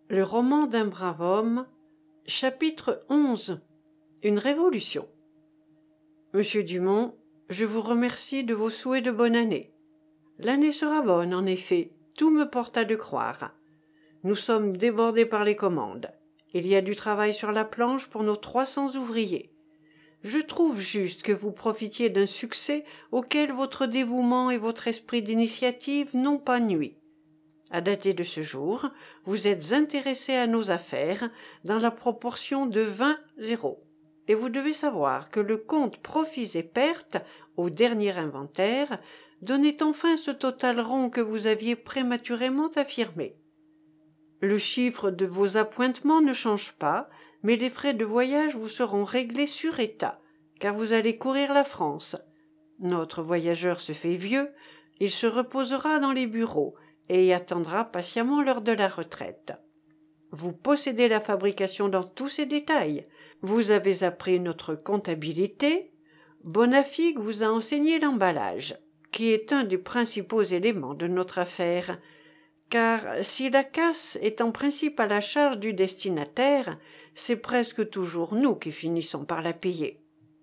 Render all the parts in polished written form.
Le roman d'un brave homme, chapitre 11. Une révolution. Monsieur Dumont, je vous remercie de vos souhaits de bonne année. L'année sera bonne, en effet, tout me porte à le croire. Nous sommes débordés par les commandes. Il y a du travail sur la planche pour nos 300 ouvriers. Je trouve juste que vous profitiez d'un succès auquel votre dévouement et votre esprit d'initiative n'ont pas nui. À dater de ce jour, vous êtes intéressé à nos affaires dans la proportion de 20-0. Et vous devez savoir que le compte profits et pertes, au dernier inventaire, donnait enfin ce total rond que vous aviez prématurément affirmé. Le chiffre de vos appointements ne change pas, mais les frais de voyage vous seront réglés sur état, car vous allez courir la France. Notre voyageur se fait vieux, il se reposera dans les bureaux, et y attendra patiemment l'heure de la retraite. Vous possédez la fabrication dans tous ses détails. Vous avez appris notre comptabilité. Bonafigue vous a enseigné l'emballage, qui est un des principaux éléments de notre affaire, car si la casse est en principe à la charge du destinataire, c'est presque toujours nous qui finissons par la payer.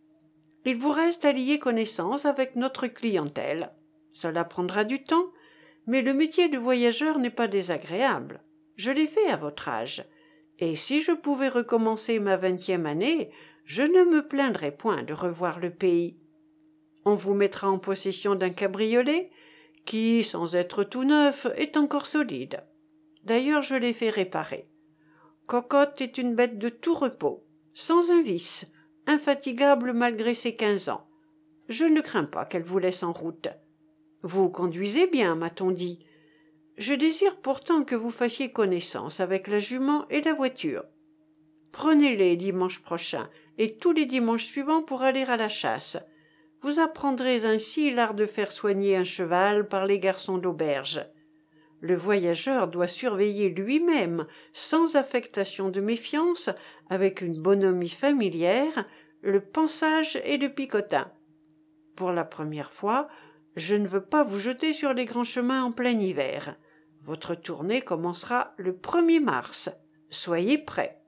Il vous reste à lier connaissance avec notre clientèle. Cela prendra du temps, mais le métier de voyageur n'est pas désagréable. Je l'ai fait à votre âge, et si je pouvais recommencer ma 20e année, je ne me plaindrais point de revoir le pays. On vous mettra en possession d'un cabriolet, qui, sans être tout neuf, est encore solide. D'ailleurs, je l'ai fait réparer. Cocotte est une bête de tout repos, sans un vice, infatigable malgré ses 15 ans. Je ne crains pas qu'elle vous laisse en route. Vous conduisez bien, m'a-t-on dit. Je désire pourtant que vous fassiez connaissance avec la jument et la voiture. Prenez-les dimanche prochain et tous les dimanches suivants pour aller à la chasse. Vous apprendrez ainsi l'art de faire soigner un cheval par les garçons d'auberge. Le voyageur doit surveiller lui-même, sans affectation de méfiance, avec une bonhomie familière, le pansage et le picotin. Pour la première fois, je ne veux pas vous jeter sur les grands chemins en plein hiver. Votre tournée commencera le 1er mars. Soyez prêts.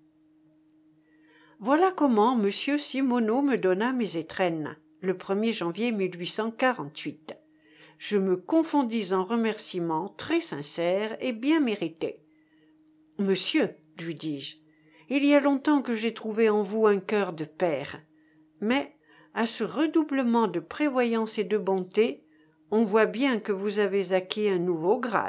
Voilà comment M. Simoneau me donna mes étrennes, le 1er janvier 1848. Je me confondis en remerciements très sincères et bien mérités. « Monsieur, lui dis-je, il y a longtemps que j'ai trouvé en vous un cœur de père, mais à ce redoublement de prévoyance et de bonté, on voit bien que vous avez acquis un nouveau grade. »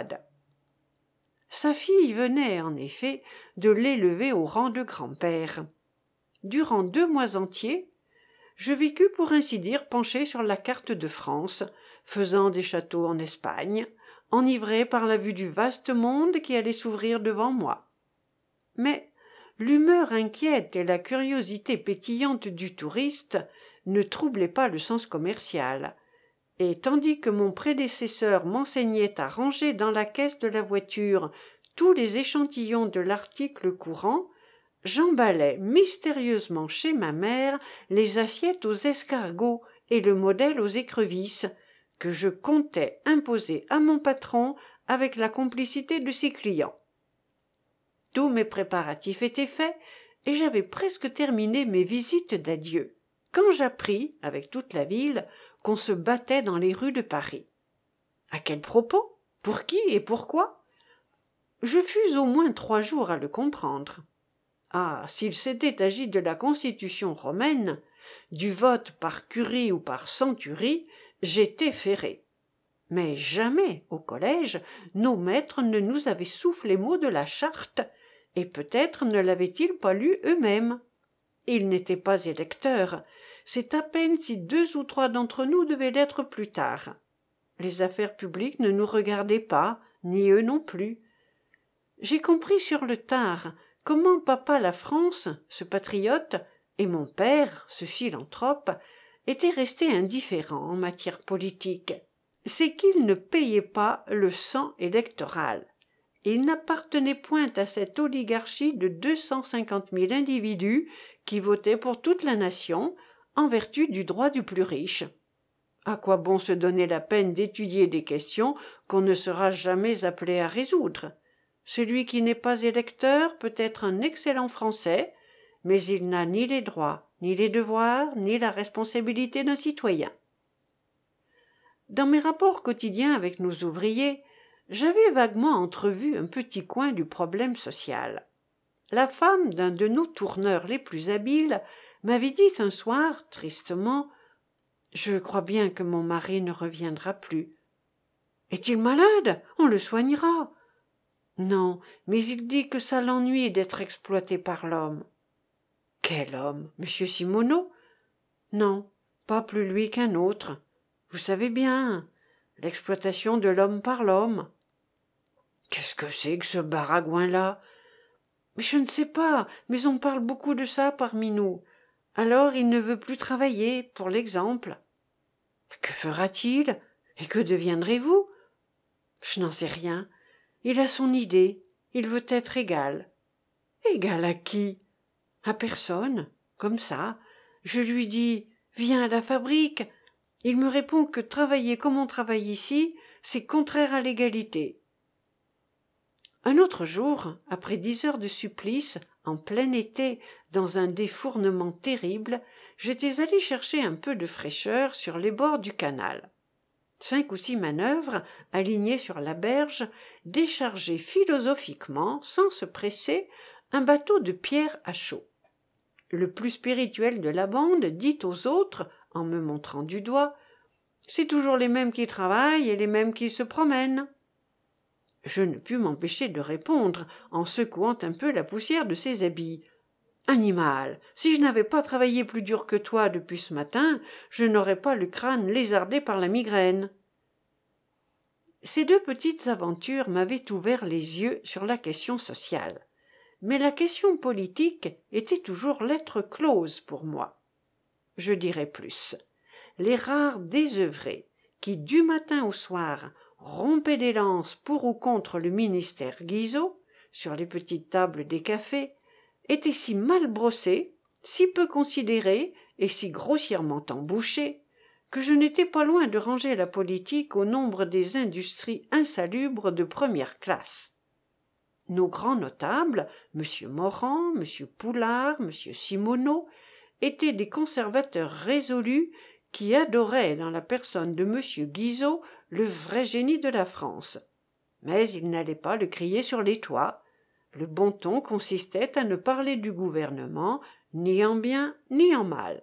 Sa fille venait, en effet, de l'élever au rang de grand-père. Durant 2 mois entiers, je vécus pour ainsi dire penché sur la carte de France, faisant des châteaux en Espagne, enivré par la vue du vaste monde qui allait s'ouvrir devant moi. Mais l'humeur inquiète et la curiosité pétillante du touriste ne troublaient pas le sens commercial, et tandis que mon prédécesseur m'enseignait à ranger dans la caisse de la voiture tous les échantillons de l'article courant, j'emballais mystérieusement chez ma mère les assiettes aux escargots et le modèle aux écrevisses, que je comptais imposer à mon patron avec la complicité de ses clients. Tous mes préparatifs étaient faits, et j'avais presque terminé mes visites d'adieu, quand j'appris, avec toute la ville, qu'on se battait dans les rues de Paris. À quel propos? Pour qui et pourquoi? Je fus au moins 3 jours à le comprendre. Ah, s'il s'était agi de la Constitution romaine, du vote par curie ou par centurie, j'étais ferré. Mais jamais, au collège, nos maîtres ne nous avaient soufflé mot de la charte, et peut-être ne l'avaient-ils pas lue eux-mêmes. Ils n'étaient pas électeurs, c'est à peine si 2 ou 3 d'entre nous devaient l'être plus tard. Les affaires publiques ne nous regardaient pas, ni eux non plus. J'ai compris sur le tard comment papa la France, ce patriote, et mon père, ce philanthrope, étaient restés indifférents en matière politique. C'est qu'ils ne payaient pas le sang électoral. Ils n'appartenaient point à cette oligarchie de 250 000 individus qui votaient pour toute la nation en vertu du droit du plus riche. À quoi bon se donner la peine d'étudier des questions qu'on ne sera jamais appelé à résoudre? celui qui n'est pas électeur peut être un excellent Français, mais il n'a ni les droits, ni les devoirs, ni la responsabilité d'un citoyen. Dans mes rapports quotidiens avec nos ouvriers, j'avais vaguement entrevu un petit coin du problème social. La femme d'un de nos tourneurs les plus habiles m'avait dit un soir, tristement, « Je crois bien que mon mari ne reviendra plus. »« Est-il malade? On le soignera. »« Non, mais il dit que ça l'ennuie d'être exploité par l'homme. »« Quel homme? Monsieur Simoneau? »« Non, pas plus lui qu'un autre. Vous savez bien, l'exploitation de l'homme par l'homme. »« Qu'est-ce que c'est que ce baragouin-là? » ?»« Je ne sais pas, mais on parle beaucoup de ça parmi nous. Alors il ne veut plus travailler, pour l'exemple. »« Que fera-t-il? Et que deviendrez-vous? » ?»« Je n'en sais rien. Il a son idée. Il veut être égal. »« Égal à qui? »« À personne. Comme ça. Je lui dis « Viens à la fabrique. » Il me répond que travailler comme on travaille ici, c'est contraire à l'égalité. Un autre jour, après 10 heures de supplice, en plein été, dans un défournement terrible, j'étais allé chercher un peu de fraîcheur sur les bords du canal. 5 ou 6 manœuvres, alignées sur la berge, déchargeaient philosophiquement, sans se presser, un bateau de pierre à chaud. Le plus spirituel de la bande dit aux autres, en me montrant du doigt, « C'est toujours les mêmes qui travaillent et les mêmes qui se promènent. » Je ne pus m'empêcher de répondre, en secouant un peu la poussière de ses habits. « Animal, si je n'avais pas travaillé plus dur que toi depuis ce matin, je n'aurais pas le crâne lézardé par la migraine. » Ces 2 petites aventures m'avaient ouvert les yeux sur la question sociale. Mais la question politique était toujours lettre close pour moi. Je dirais plus. Les rares désœuvrés qui, du matin au soir, rompaient des lances pour ou contre le ministère Guizot, sur les petites tables des cafés, étaient si mal brossés, si peu considérés et si grossièrement embouchés, que je n'étais pas loin de ranger la politique au nombre des industries insalubres de première classe. Nos grands notables, M. Morand, M. Poulard, M. Simoneau, étaient des conservateurs résolus qui adoraient dans la personne de M. Guizot le vrai génie de la France. Mais ils n'allaient pas le crier sur les toits. Le bon ton consistait à ne parler du gouvernement ni en bien ni en mal.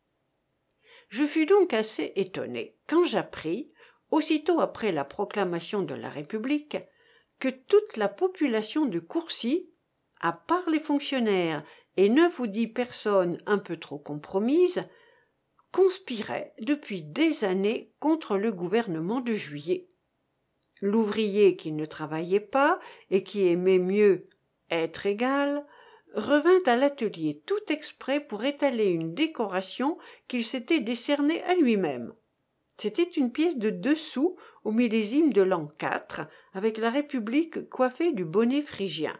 Je fus donc assez étonné quand j'appris, aussitôt après la proclamation de la République, que toute la population de Courcy, à part les fonctionnaires et 9 ou 10 personnes un peu trop compromises, conspirait depuis des années contre le gouvernement de Juillet. L'ouvrier qui ne travaillait pas et qui aimait mieux être égal revint à l'atelier tout exprès pour étaler une décoration qu'il s'était décernée à lui-même. C'était une pièce de 2 sous au millésime de l'an 4, avec la République coiffée du bonnet phrygien.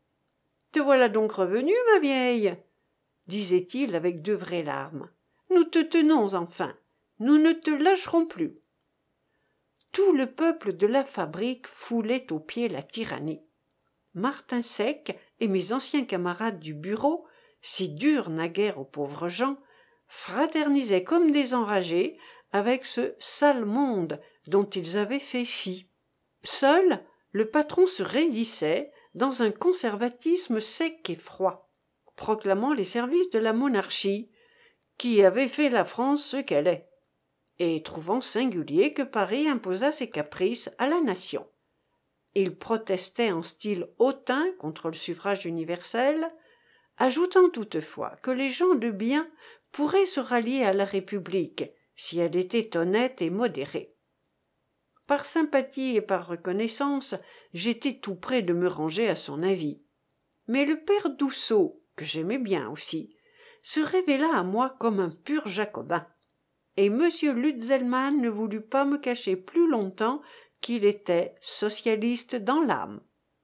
« Te voilà donc revenue, ma vieille » disait-il avec de vraies larmes. « Nous te tenons enfin. Nous ne te lâcherons plus. » Tout le peuple de la fabrique foulait aux pieds la tyrannie. Martin Sec et mes anciens camarades du bureau, si durs naguère aux pauvres gens, fraternisaient comme des enragés avec ce sale monde dont ils avaient fait fi. Seul, le patron se raidissait dans un conservatisme sec et froid, proclamant les services de la monarchie, qui avait fait la France ce qu'elle est, et trouvant singulier que Paris imposât ses caprices à la nation. Il protestait en style hautain contre le suffrage universel, ajoutant toutefois que les gens de bien pourraient se rallier à la République si elle était honnête et modérée. Par sympathie et par reconnaissance, j'étais tout près de me ranger à son avis. Mais le père Douceau, que j'aimais bien aussi, se révéla à moi comme un pur jacobin, et M. Lutzelmann ne voulut pas me cacher plus longtemps qu'il était socialiste dans l'âme.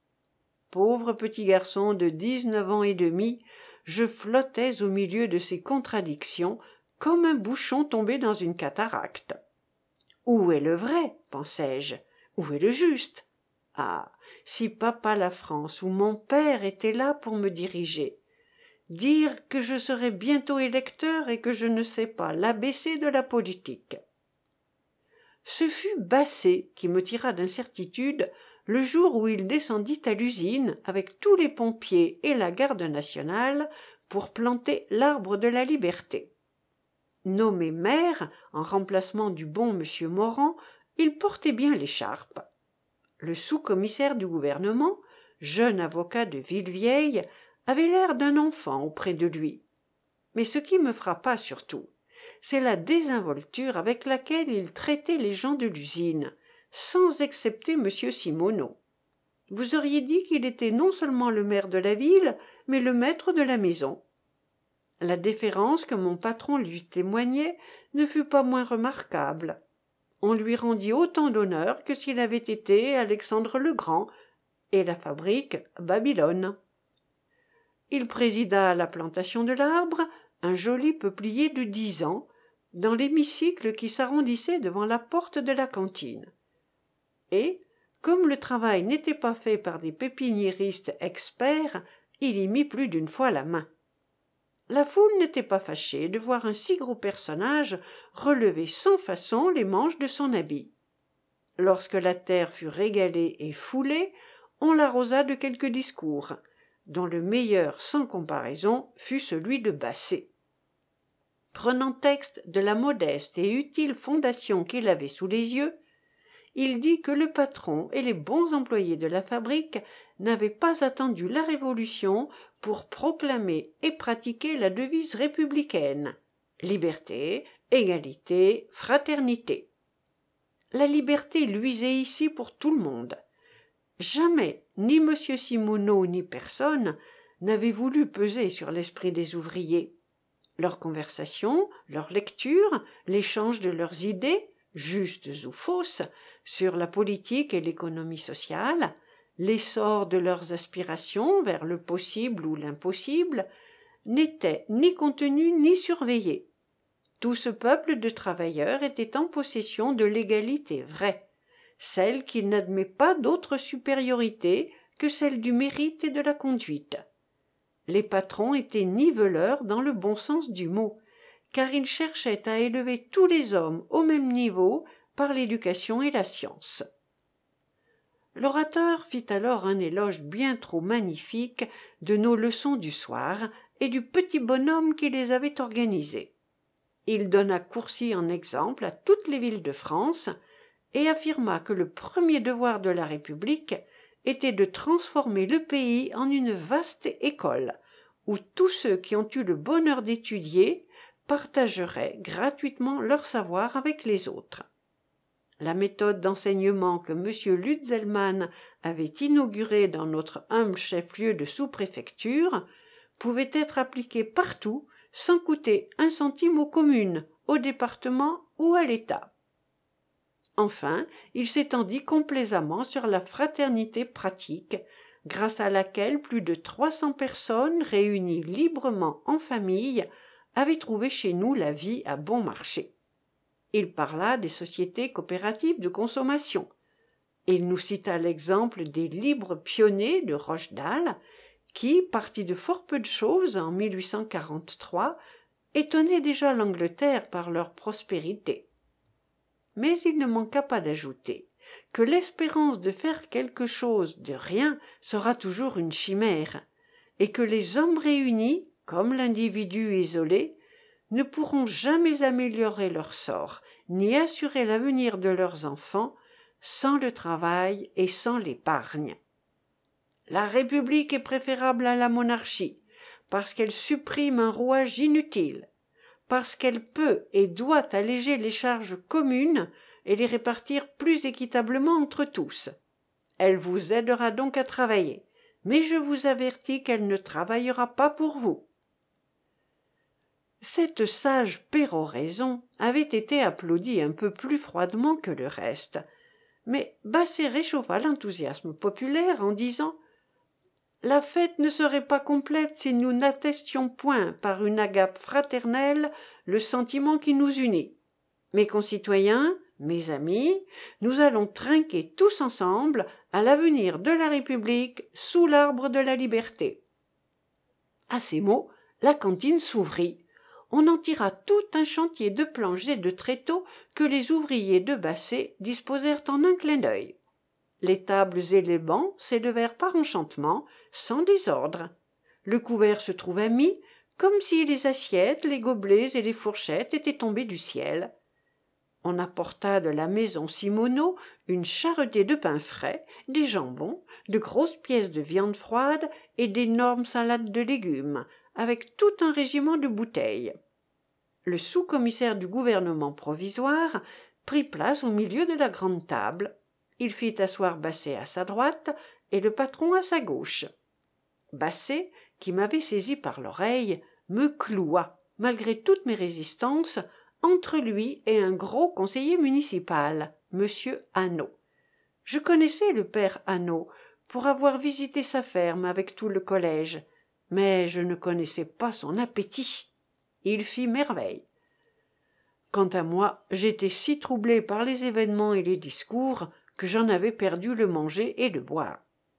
Pauvre petit garçon de 19 ans et demi, je flottais au milieu de ces contradictions comme un bouchon tombé dans une cataracte. Où est le vrai, pensais-je? Où est le juste? Ah, si papa la France ou mon père étaient là pour me diriger. Dire que je serai bientôt électeur et que je ne sais pas l'ABC de la politique. Ce fut Basset qui me tira d'incertitude le jour où il descendit à l'usine avec tous les pompiers et la garde nationale pour planter l'arbre de la liberté. Nommé maire, en remplacement du bon monsieur Morand, il portait bien l'écharpe. Le sous-commissaire du gouvernement, jeune avocat de Villevieille, avait l'air d'un enfant auprès de lui. Mais ce qui me frappa surtout, c'est la désinvolture avec laquelle il traitait les gens de l'usine, sans excepter M. Simoneau. Vous auriez dit qu'il était non seulement le maire de la ville, mais le maître de la maison. La déférence que mon patron lui témoignait ne fut pas moins remarquable. On lui rendit autant d'honneur que s'il avait été Alexandre le Grand, et la fabrique Babylone. Il présida la plantation de l'arbre, un joli peuplier de 10 ans, dans l'hémicycle qui s'arrondissait devant la porte de la cantine. Et, comme le travail n'était pas fait par des pépiniéristes experts, il y mit plus d'une fois la main. La foule n'était pas fâchée de voir un si gros personnage relever sans façon les manches de son habit. Lorsque la terre fut régalée et foulée, on l'arrosa de quelques discours, dont le meilleur sans comparaison fut celui de Basset. Prenant texte de la modeste et utile fondation qu'il avait sous les yeux, il dit que le patron et les bons employés de la fabrique n'avaient pas attendu la Révolution pour proclamer et pratiquer la devise républicaine: liberté, égalité, fraternité. La liberté luisait ici pour tout le monde. Jamais ni M. Simoneau ni personne n'avait voulu peser sur l'esprit des ouvriers. Leur conversation, leur lecture, l'échange de leurs idées, justes ou fausses, sur la politique et l'économie sociale, l'essor de leurs aspirations vers le possible ou l'impossible, n'étaient ni contenus ni surveillés. Tout ce peuple de travailleurs était en possession de l'égalité vraie, celle qui n'admet pas d'autre supériorité que celle du mérite et de la conduite. Les patrons étaient niveleurs dans le bon sens du mot, car ils cherchaient à élever tous les hommes au même niveau par l'éducation et la science. L'orateur fit alors un éloge bien trop magnifique de nos leçons du soir et du petit bonhomme qui les avait organisées. Il donna Courcy en exemple à toutes les villes de France et affirma que le premier devoir de la République était de transformer le pays en une vaste école, où tous ceux qui ont eu le bonheur d'étudier partageraient gratuitement leur savoir avec les autres. La méthode d'enseignement que M. Lutzelmann avait inaugurée dans notre humble chef-lieu de sous-préfecture pouvait être appliquée partout sans coûter un centime aux communes, au département ou à l'État. Enfin, il s'étendit complaisamment sur la fraternité pratique, grâce à laquelle plus de 300 personnes réunies librement en famille avaient trouvé chez nous la vie à bon marché. Il parla des sociétés coopératives de consommation. Il nous cita l'exemple des libres pionniers de Rochdale, qui, partis de fort peu de choses en 1843, étonnaient déjà l'Angleterre par leur prospérité. Mais il ne manqua pas d'ajouter que l'espérance de faire quelque chose de rien sera toujours une chimère, et que les hommes réunis, comme l'individu isolé, ne pourront jamais améliorer leur sort, ni assurer l'avenir de leurs enfants, sans le travail et sans l'épargne. La République est préférable à la monarchie, parce qu'elle supprime un rouage inutile, parce qu'elle peut et doit alléger les charges communes et les répartir plus équitablement entre tous. Elle vous aidera donc à travailler, mais je vous avertis qu'elle ne travaillera pas pour vous. Cette sage péroraison avait été applaudie un peu plus froidement que le reste, mais Basset réchauffa l'enthousiasme populaire en disant: « La fête ne serait pas complète si nous n'attestions point par une agape fraternelle le sentiment qui nous unit. Mes concitoyens, Mes amis, nous allons trinquer tous ensemble à l'avenir de la République sous l'arbre de la liberté. » À ces mots, la cantine s'ouvrit. On en tira tout un chantier de planches et de tréteaux que les ouvriers de Basset disposèrent en un clin d'œil. Les tables et les bancs s'élevèrent par enchantement, sans désordre. Le couvert se trouva mis, comme si les assiettes, les gobelets et les fourchettes étaient tombés du ciel. On apporta de la maison Simoneau une charretée de pain frais, des jambons, de grosses pièces de viande froide et d'énormes salades de légumes, avec tout un régiment de bouteilles. Le sous-commissaire du gouvernement provisoire prit place au milieu de la grande table. Il fit asseoir Basset à sa droite et le patron à sa gauche. Basset, qui m'avait saisi par l'oreille, me cloua, malgré toutes mes résistances, entre lui et un gros conseiller municipal, M. Hanot. Je connaissais le père Hanot pour avoir visité sa ferme avec tout le collège, mais je ne connaissais pas son appétit. Il fit merveille. Quant à moi, j'étais si troublé par les événements et les discours que j'en avais perdu le manger et le boire.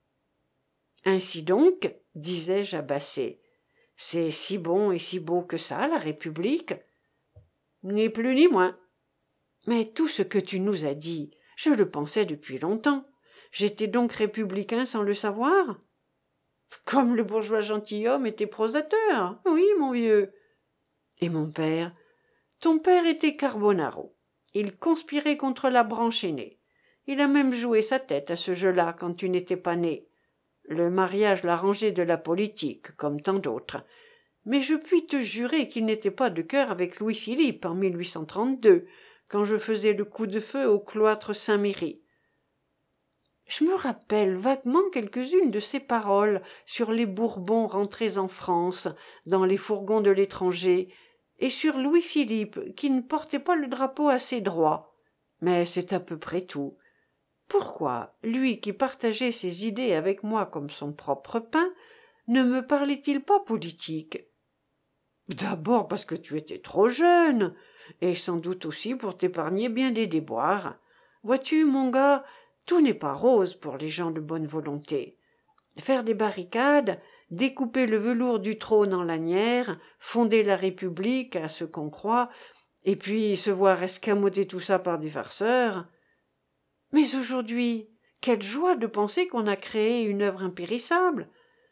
« Ainsi donc, disais-je à Basset, c'est si bon et si beau que ça, la République ?» ?»« Ni plus ni moins. »« Mais tout ce que tu nous as dit, je le pensais depuis longtemps. J'étais donc républicain sans le savoir ?»« Comme le bourgeois gentilhomme était prosateur, oui, mon vieux. »« Et mon père ?»« Ton père était Carbonaro. Il conspirait contre la branche aînée. Il a même joué sa tête à ce jeu-là quand tu n'étais pas né. Le mariage l'a rangé de la politique, comme tant d'autres. Mais je puis te jurer qu'il n'était pas de cœur avec Louis-Philippe en 1832, quand je faisais le coup de feu au cloître Saint-Méry. Je me rappelle vaguement quelques-unes de ses paroles sur les Bourbons rentrés en France, dans les fourgons de l'étranger, et sur Louis-Philippe, qui ne portait pas le drapeau assez droit. Mais c'est à peu près tout. Pourquoi, lui qui partageait ses idées avec moi comme son propre pain, ne me parlait-il pas politique ? D'abord parce que tu étais trop jeune, et sans doute aussi pour t'épargner bien des déboires. Vois-tu, mon gars, tout n'est pas rose pour les gens de bonne volonté. Faire des barricades, découper le velours du trône en lanières, fonder la République à ce qu'on croit, et puis se voir escamoter tout ça par des farceurs. Mais aujourd'hui, quelle joie de penser qu'on a créé une œuvre impérissable.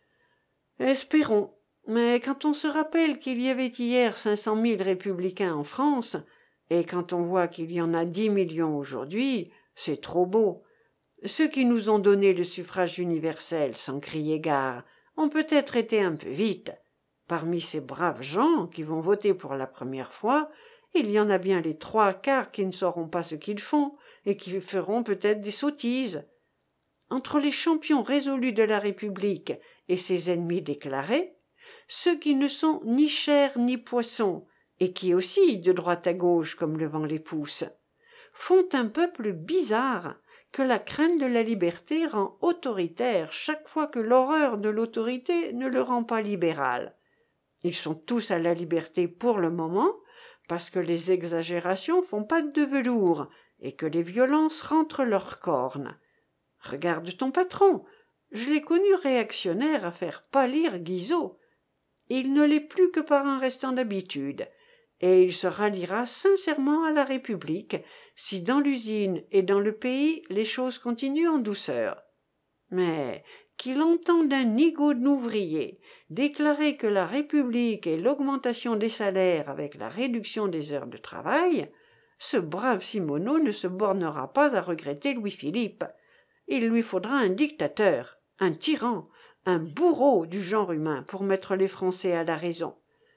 Espérons, mais quand on se rappelle qu'il y avait hier 500 000 républicains en France, et quand on voit qu'il y en a 10 millions aujourd'hui, c'est trop beau. Ceux qui nous ont donné le suffrage universel sans crier gare ont peut-être été un peu vite. Parmi ces braves gens qui vont voter pour la première fois, il y en a bien les 3/4 qui ne sauront pas ce qu'ils font et qui feront peut-être des sottises. Entre les champions résolus de la République et ses ennemis déclarés, ceux qui ne sont ni chair ni poisson, et qui oscillent de droite à gauche comme le vent les pousse, font un peuple bizarre que la crainte de la liberté rend autoritaire chaque fois que l'horreur de l'autorité ne le rend pas libéral. Ils sont tous à la liberté pour le moment, parce que les exagérations font pâte de velours et que les violences rentrent leurs cornes. Regarde ton patron, je l'ai connu réactionnaire à faire pâlir Guizot. Il ne l'est plus que par un restant d'habitude, et il se ralliera sincèrement à la République si dans l'usine et dans le pays les choses continuent en douceur. Mais qu'il entende un nigaud d'ouvrier déclarer que la République est l'augmentation des salaires avec la réduction des heures de travail, ce brave Simoneau ne se bornera pas à regretter Louis-Philippe. Il lui faudra un dictateur, un tyran, un bourreau du genre humain pour mettre les Français à la raison.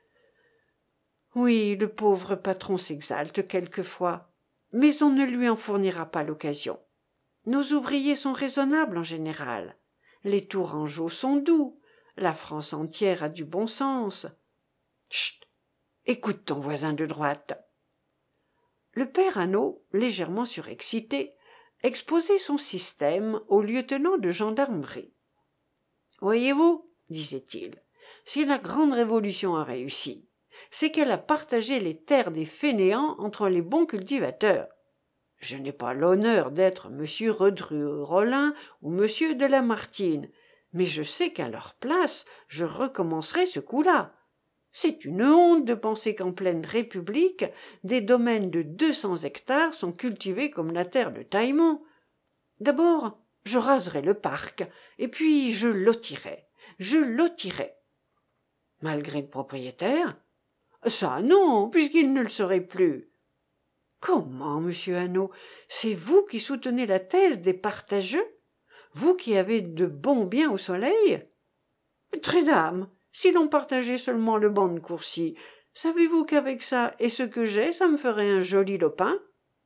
Oui, le pauvre patron s'exalte quelquefois, mais on ne lui en fournira pas l'occasion. Nos ouvriers sont raisonnables en général. Les Tourangeaux sont doux. La France entière a du bon sens. Chut! Écoute ton voisin de droite. Le père Hanot, légèrement surexcité, exposait son système au lieutenant de gendarmerie. « Voyez-vous, disait-il, si la grande révolution a réussi, c'est qu'elle a partagé les terres des fainéants entre les bons cultivateurs. Je n'ai pas l'honneur d'être monsieur Redru-Rollin ou monsieur de Lamartine, mais je sais qu'à leur place, je recommencerai ce coup-là. C'est une honte de penser qu'en pleine République, des domaines de 200 hectares sont cultivés comme la terre de Taillemont. D'abord, je raserai le parc, et puis je lotirai. Malgré le propriétaire? Ça non, puisqu'il ne le serait plus. Comment, monsieur Hanot? C'est vous qui soutenez la thèse des partageux? Vous qui avez de bons biens au soleil? Très dame, si l'on partageait seulement le banc de Courcy, savez-vous qu'avec ça et ce que j'ai, ça me ferait un joli lopin?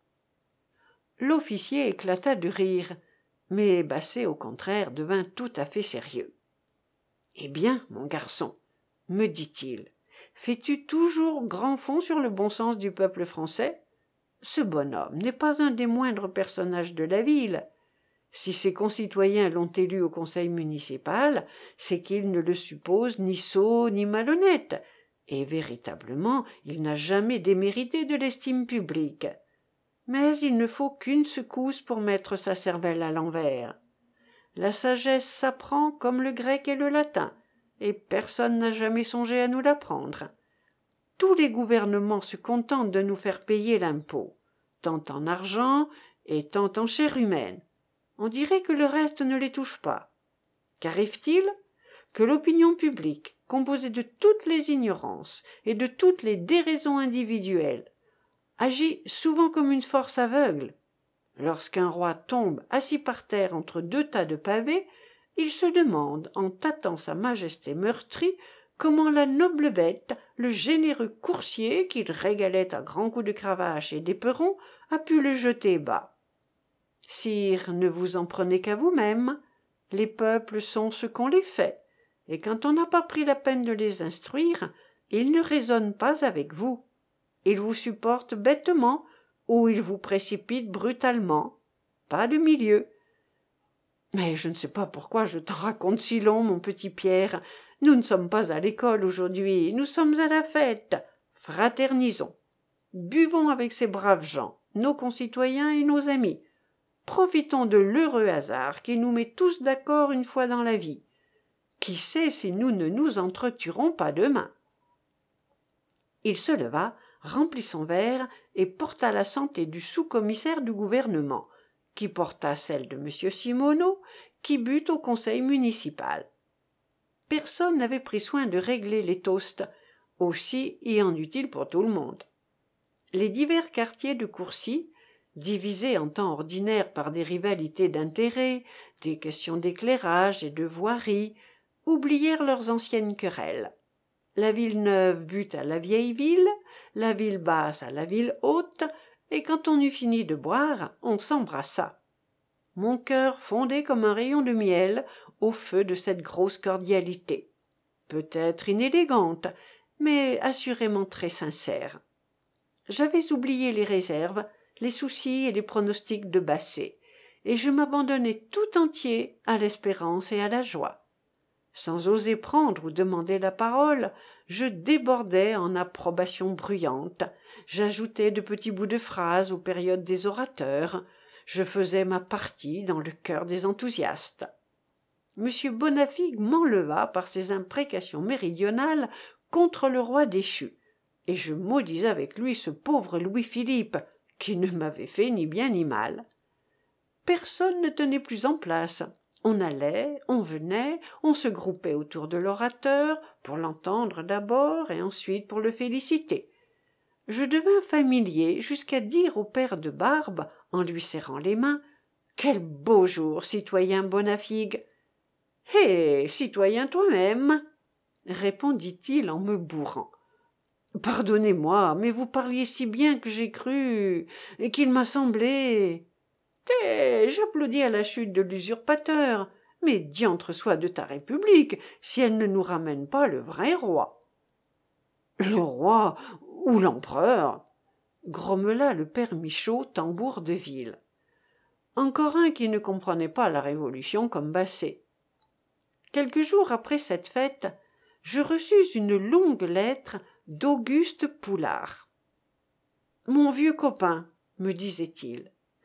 L'officier éclata de rire, mais Basset, au contraire, devint tout à fait sérieux. Eh bien, mon garçon, me dit-il, fais-tu toujours grand fond sur le bon sens du peuple français? Ce bonhomme n'est pas un des moindres personnages de la ville. Si ses concitoyens l'ont élu au conseil municipal, c'est qu'ils ne le supposent ni sot ni malhonnête, et véritablement il n'a jamais démérité de l'estime publique. Mais il ne faut qu'une secousse pour mettre sa cervelle à l'envers. La sagesse s'apprend comme le grec et le latin, et personne n'a jamais songé à nous l'apprendre. Tous les gouvernements se contentent de nous faire payer l'impôt, tant en argent et tant en chair humaine. On dirait que le reste ne les touche pas. Qu'arrive-t-il? Que l'opinion publique, composée de toutes les ignorances et de toutes les déraisons individuelles, agit souvent comme une force aveugle. Lorsqu'un roi tombe assis par terre entre deux tas de pavés, il se demande, en tâtant sa majesté meurtrie, comment la noble bête, le généreux coursier qu'il régalait à grands coups de cravache et d'éperon, a pu le jeter bas. Sire, ne vous en prenez qu'à vous-même. Les peuples sont ce qu'on les fait, et quand on n'a pas pris la peine de les instruire, ils ne raisonnent pas avec vous. Ils vous supportent bêtement, ou ils vous précipitent brutalement. Pas de milieu. Mais je ne sais pas pourquoi je t'en raconte si long, mon petit Pierre. Nous ne sommes pas à l'école aujourd'hui, nous sommes à la fête. Fraternisons. Buvons avec ces braves gens, nos concitoyens et nos amis. Profitons de l'heureux hasard qui nous met tous d'accord une fois dans la vie. Qui sait si nous ne nous entretuerons pas demain? Il se leva, remplit son verre et porta la santé du sous-commissaire du gouvernement, qui porta celle de M. Simonneau, qui but au conseil municipal. Personne n'avait pris soin de régler les toasts, aussi y en eut-il pour tout le monde. Les divers quartiers de Courcy, divisés en temps ordinaire par des rivalités d'intérêts, des questions d'éclairage et de voirie, oublièrent leurs anciennes querelles. La ville neuve but à la vieille ville, la ville basse à la ville haute, et quand on eut fini de boire, on s'embrassa. Mon cœur fondait comme un rayon de miel au feu de cette grosse cordialité, peut-être inélégante, mais assurément très sincère. J'avais oublié les réserves, les soucis et les pronostics de Basset, et je m'abandonnais tout entier à l'espérance et à la joie. Sans oser prendre ou demander la parole, je débordais en approbations bruyantes, j'ajoutais de petits bouts de phrases aux périodes des orateurs, je faisais ma partie dans le cœur des enthousiastes. M. Bonafigue m'enleva par ses imprécations méridionales contre le roi déchu, et je maudis avec lui ce pauvre Louis-Philippe, qui ne m'avait fait ni bien ni mal. Personne ne tenait plus en place. On allait, on venait, on se groupait autour de l'orateur, pour l'entendre d'abord et ensuite pour le féliciter. Je devins familier jusqu'à dire au père de Barbe, en lui serrant les mains, « Quel beau jour, citoyen Bonafigue !»« Hé, citoyen toi-même !» répondit-il en me bourrant. « Pardonnez-moi, mais vous parliez si bien que j'ai cru, et qu'il m'a semblé… » J'applaudis à la chute de l'usurpateur, mais diantre soit de ta République si elle ne nous ramène pas le vrai roi. Le roi ou l'empereur, grommela le père Michaud, tambour de ville. Encore un qui ne comprenait pas la Révolution comme Basset. Quelques jours après cette fête, je reçus une longue lettre d'Auguste Poulard. « Mon vieux copain, me disait-il,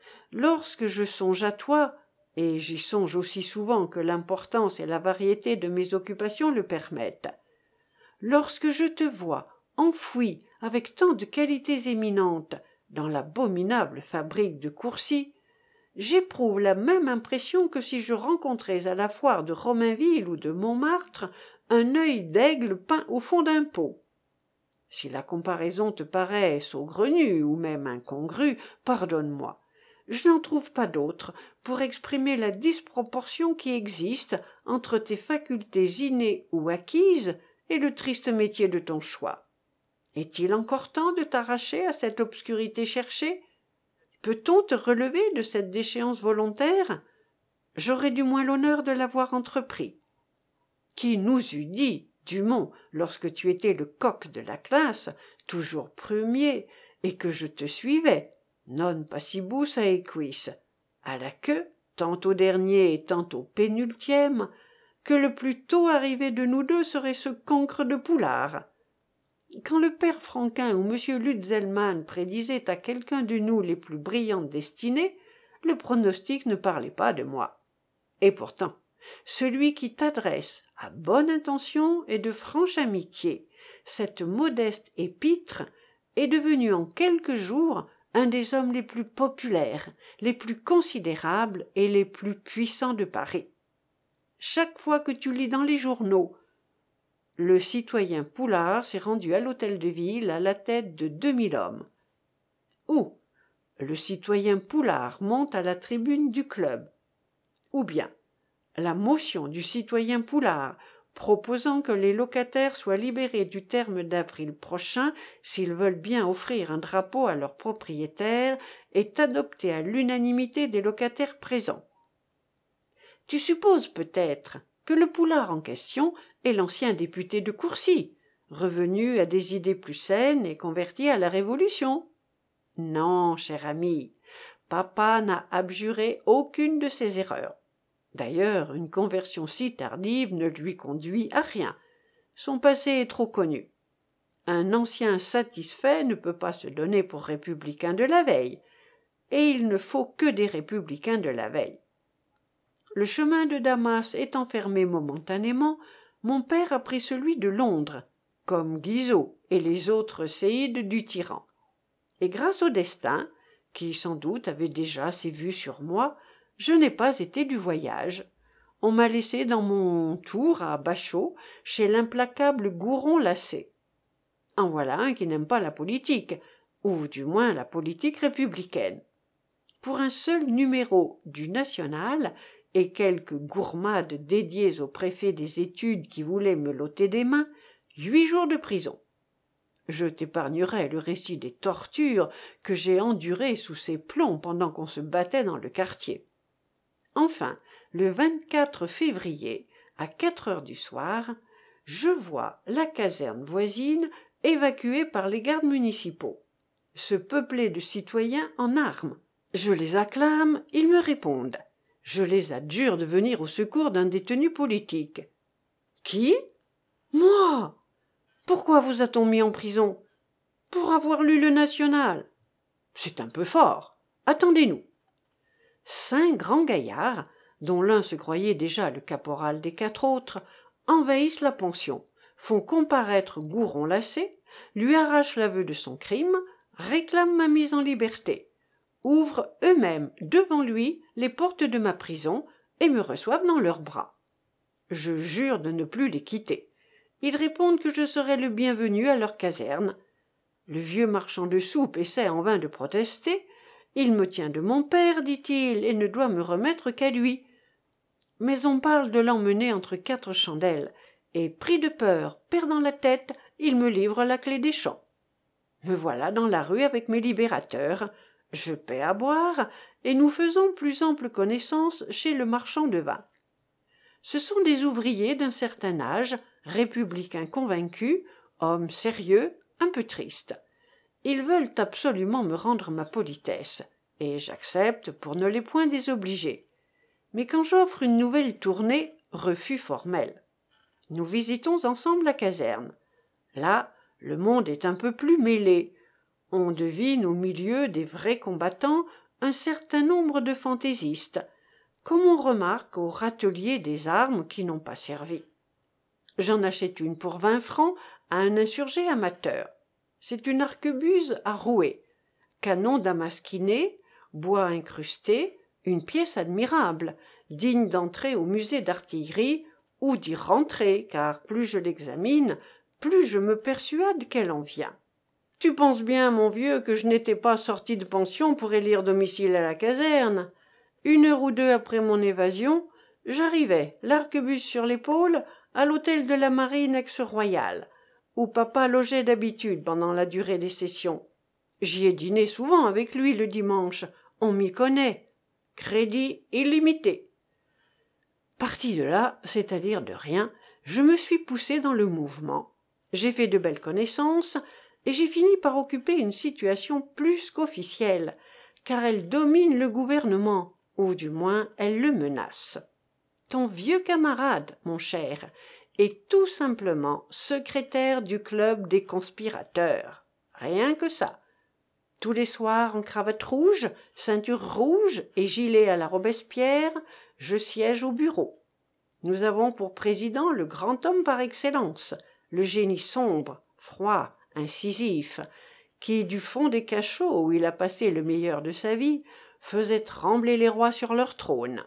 Lorsque je songe à toi, et j'y songe aussi souvent que l'importance et la variété de mes occupations le permettent, lorsque je te vois enfoui avec tant de qualités éminentes dans l'abominable fabrique de Courcy, j'éprouve la même impression que si je rencontrais à la foire de Romainville ou de Montmartre un œil d'aigle peint au fond d'un pot. Si la comparaison te paraît saugrenue ou même incongrue, pardonne-moi. Je n'en trouve pas d'autre pour exprimer la disproportion qui existe entre tes facultés innées ou acquises et le triste métier de ton choix. Est-il encore temps de t'arracher à cette obscurité cherchée? Peut-on te relever de cette déchéance volontaire? J'aurais du moins l'honneur de l'avoir entrepris. Qui nous eût dit, Dumont, lorsque tu étais le coq de la classe, toujours premier, et que je te suivais, non passibus aequis, à la queue, tantôt dernier et tantôt pénultième, que le plus tôt arrivé de nous deux serait ce cancre de Poulard. Quand le père Franquin ou M. Lutzelmann prédisaient à quelqu'un de nous les plus brillantes destinées, le pronostic ne parlait pas de moi. Et pourtant, celui qui t'adresse, à bonne intention et de franche amitié, cette modeste épître, est devenu en quelques jours un des hommes les plus populaires, les plus considérables et les plus puissants de Paris. Chaque fois que tu lis dans les journaux « Le citoyen Poulard s'est rendu à l'hôtel de ville à la tête de 2000 hommes » ou « Le citoyen Poulard monte à la tribune du club » ou bien la motion du citoyen Poulard proposant que les locataires soient libérés du terme d'avril prochain s'ils veulent bien offrir un drapeau à leur propriétaire est adoptée à l'unanimité des locataires présents. Tu supposes peut-être que le Poulard en question est l'ancien député de Courcy, revenu à des idées plus saines et converti à la Révolution. Non, cher ami, papa n'a abjuré aucune de ses erreurs. D'ailleurs, une conversion si tardive ne lui conduit à rien. Son passé est trop connu. Un ancien satisfait ne peut pas se donner pour républicain de la veille, et il ne faut que des républicains de la veille. Le chemin de Damas étant fermé momentanément, mon père a pris celui de Londres, comme Guizot et les autres séides du tyran. Et grâce au destin, qui sans doute avait déjà ses vues sur moi, je n'ai pas été du voyage. On m'a laissé dans mon tour à Bachot, chez l'implacable Gouron-Lassé. En voilà un qui n'aime pas la politique, ou du moins la politique républicaine. Pour un seul numéro du National et quelques gourmades dédiées au préfet des études qui voulait me l'ôter des mains, 8 jours de prison. Je t'épargnerai le récit des tortures que j'ai endurées sous ces plombs pendant qu'on se battait dans le quartier. Enfin, le 24 février, à 4 heures du soir, je vois la caserne voisine évacuée par les gardes municipaux, se peupler de citoyens en armes. Je les acclame, ils me répondent. Je les adjure de venir au secours d'un détenu politique. Qui? Moi. Pourquoi vous a-t-on mis en prison? Pour avoir lu le National. C'est un peu fort. Attendez-nous. 5 grands gaillards, dont l'un se croyait déjà le caporal des 4 autres, envahissent la pension, font comparaître Gouron-Lassé, lui arrachent l'aveu de son crime, réclament ma mise en liberté, ouvrent eux-mêmes devant lui les portes de ma prison et me reçoivent dans leurs bras. Je jure de ne plus les quitter. Ils répondent que je serai le bienvenu à leur caserne. Le vieux marchand de soupe essaie en vain de protester. Il me tient de mon père, dit-il, et ne doit me remettre qu'à lui. Mais on parle de l'emmener entre 4 chandelles, et, pris de peur, perdant la tête, il me livre la clé des champs. Me voilà dans la rue avec mes libérateurs. Je paie à boire, et nous faisons plus ample connaissance chez le marchand de vin. Ce sont des ouvriers d'un certain âge, républicains convaincus, hommes sérieux, un peu tristes. Ils veulent absolument me rendre ma politesse, et j'accepte pour ne les point désobliger. Mais quand j'offre une nouvelle tournée, refus formel. Nous visitons ensemble la caserne. Là, le monde est un peu plus mêlé. On devine au milieu des vrais combattants un certain nombre de fantaisistes, comme on remarque au râtelier des armes qui n'ont pas servi. J'en achète une pour 20 francs à un insurgé amateur. C'est une arquebuse à rouet, canon damasquiné, bois incrusté, une pièce admirable, digne d'entrer au musée d'artillerie, ou d'y rentrer, car plus je l'examine, plus je me persuade qu'elle en vient. Tu penses bien, mon vieux, que je n'étais pas sorti de pension pour élire domicile à la caserne. 1 heure ou 2 après mon évasion, j'arrivais, l'arquebuse sur l'épaule, à l'hôtel de la Marine ex-royale, où papa logeait d'habitude pendant la durée des sessions. J'y ai dîné souvent avec lui le dimanche, on m'y connaît. Crédit illimité. Parti de là, c'est-à-dire de rien, je me suis poussé dans le mouvement. J'ai fait de belles connaissances, et j'ai fini par occuper une situation plus qu'officielle, car elle domine le gouvernement, ou du moins elle le menace. Ton vieux camarade, mon cher, est tout simplement secrétaire du club des conspirateurs. Rien que ça. Tous les soirs en cravate rouge, ceinture rouge et gilet à la Robespierre, je siège au bureau. Nous avons pour président le grand homme par excellence, le génie sombre, froid, incisif, qui, du fond des cachots où il a passé le meilleur de sa vie, faisait trembler les rois sur leur trône.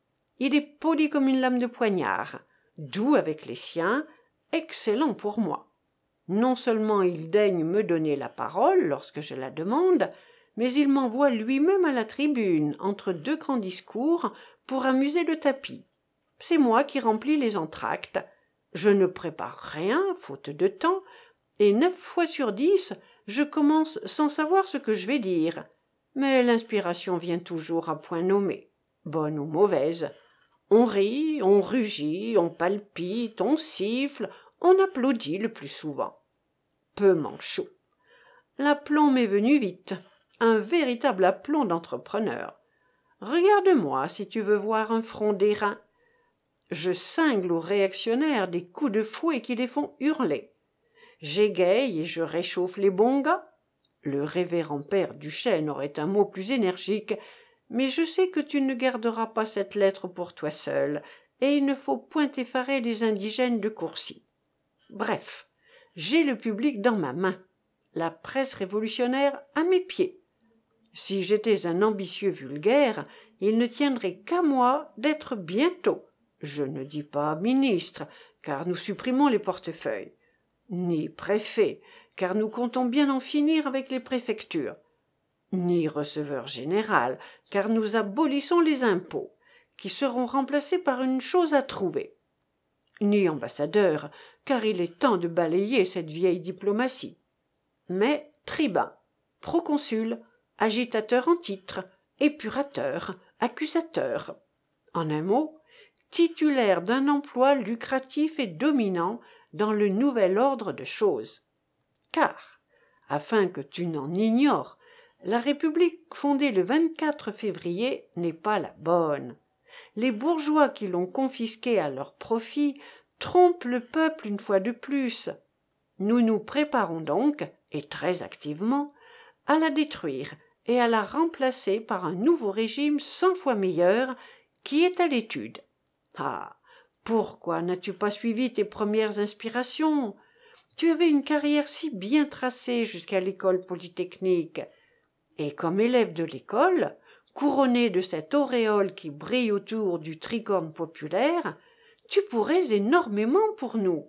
Il est poli comme une lame de poignard, doux avec les siens, excellent pour moi. Non seulement il daigne me donner la parole lorsque je la demande, mais il m'envoie lui-même à la tribune, entre 2 grands discours, pour amuser le tapis. C'est moi qui remplis les entr'actes. Je ne prépare rien, faute de temps, et 9 fois sur 10, je commence sans savoir ce que je vais dire. Mais l'inspiration vient toujours à point nommé, bonne ou mauvaise. On rit, on rugit, on palpite, on siffle, on applaudit le plus souvent. Peu manchot. L'aplomb m'est venu vite, un véritable aplomb d'entrepreneur. Regarde-moi si tu veux voir un front d'airain. Je cingle aux réactionnaires des coups de fouet qui les font hurler. J'égaye et je réchauffe les bons gars. Le révérend père Duchesne aurait un mot plus énergique, mais je sais que tu ne garderas pas cette lettre pour toi seul, et il ne faut point effarer les indigènes de Courcy. Bref, j'ai le public dans ma main, la presse révolutionnaire à mes pieds. Si j'étais un ambitieux vulgaire, il ne tiendrait qu'à moi d'être bientôt, je ne dis pas ministre, car nous supprimons les portefeuilles, ni préfet, car nous comptons bien en finir avec les préfectures, ni receveur général, car nous abolissons les impôts, qui seront remplacés par une chose à trouver, ni ambassadeur, car il est temps de balayer cette vieille diplomatie, mais tribun, proconsul, agitateur en titre, épurateur, accusateur, en un mot, titulaire d'un emploi lucratif et dominant dans le nouvel ordre de choses. Car, afin que tu n'en ignores, la République fondée le 24 février n'est pas la bonne. Les bourgeois qui l'ont confisquée à leur profit trompent le peuple une fois de plus. Nous nous préparons donc, et très activement, à la détruire et à la remplacer par un nouveau régime 100 fois meilleur qui est à l'étude. Ah, pourquoi n'as-tu pas suivi tes premières inspirations? Tu avais une carrière si bien tracée jusqu'à l'école polytechnique. Et comme élève de l'école, couronné de cette auréole qui brille autour du tricorne populaire, tu pourrais énormément pour nous.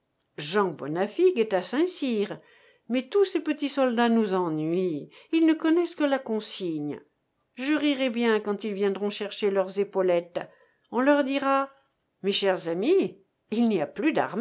Jean Bonafigue est à Saint-Cyr, mais tous ces petits soldats nous ennuient, ils ne connaissent que la consigne. Je rirai bien quand ils viendront chercher leurs épaulettes. On leur dira « Mes chers amis, il n'y a plus d'armée. »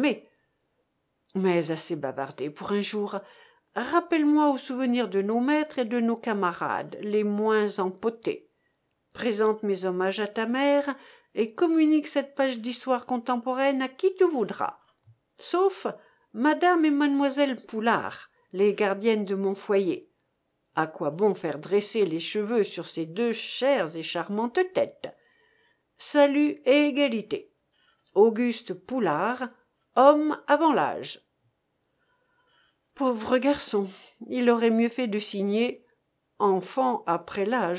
Mais assez bavardé pour un jour. Rappelle-moi au souvenir de nos maîtres et de nos camarades, les moins empotés. Présente mes hommages à ta mère et communique cette page d'histoire contemporaine à qui tu voudras. Sauf Madame et Mademoiselle Poulard, les gardiennes de mon foyer. À quoi bon faire dresser les cheveux sur ces 2 chères et charmantes têtes? Salut et égalité. Auguste Poulard, homme avant l'âge. Pauvre garçon, il aurait mieux fait de signer « enfant après l'âge ».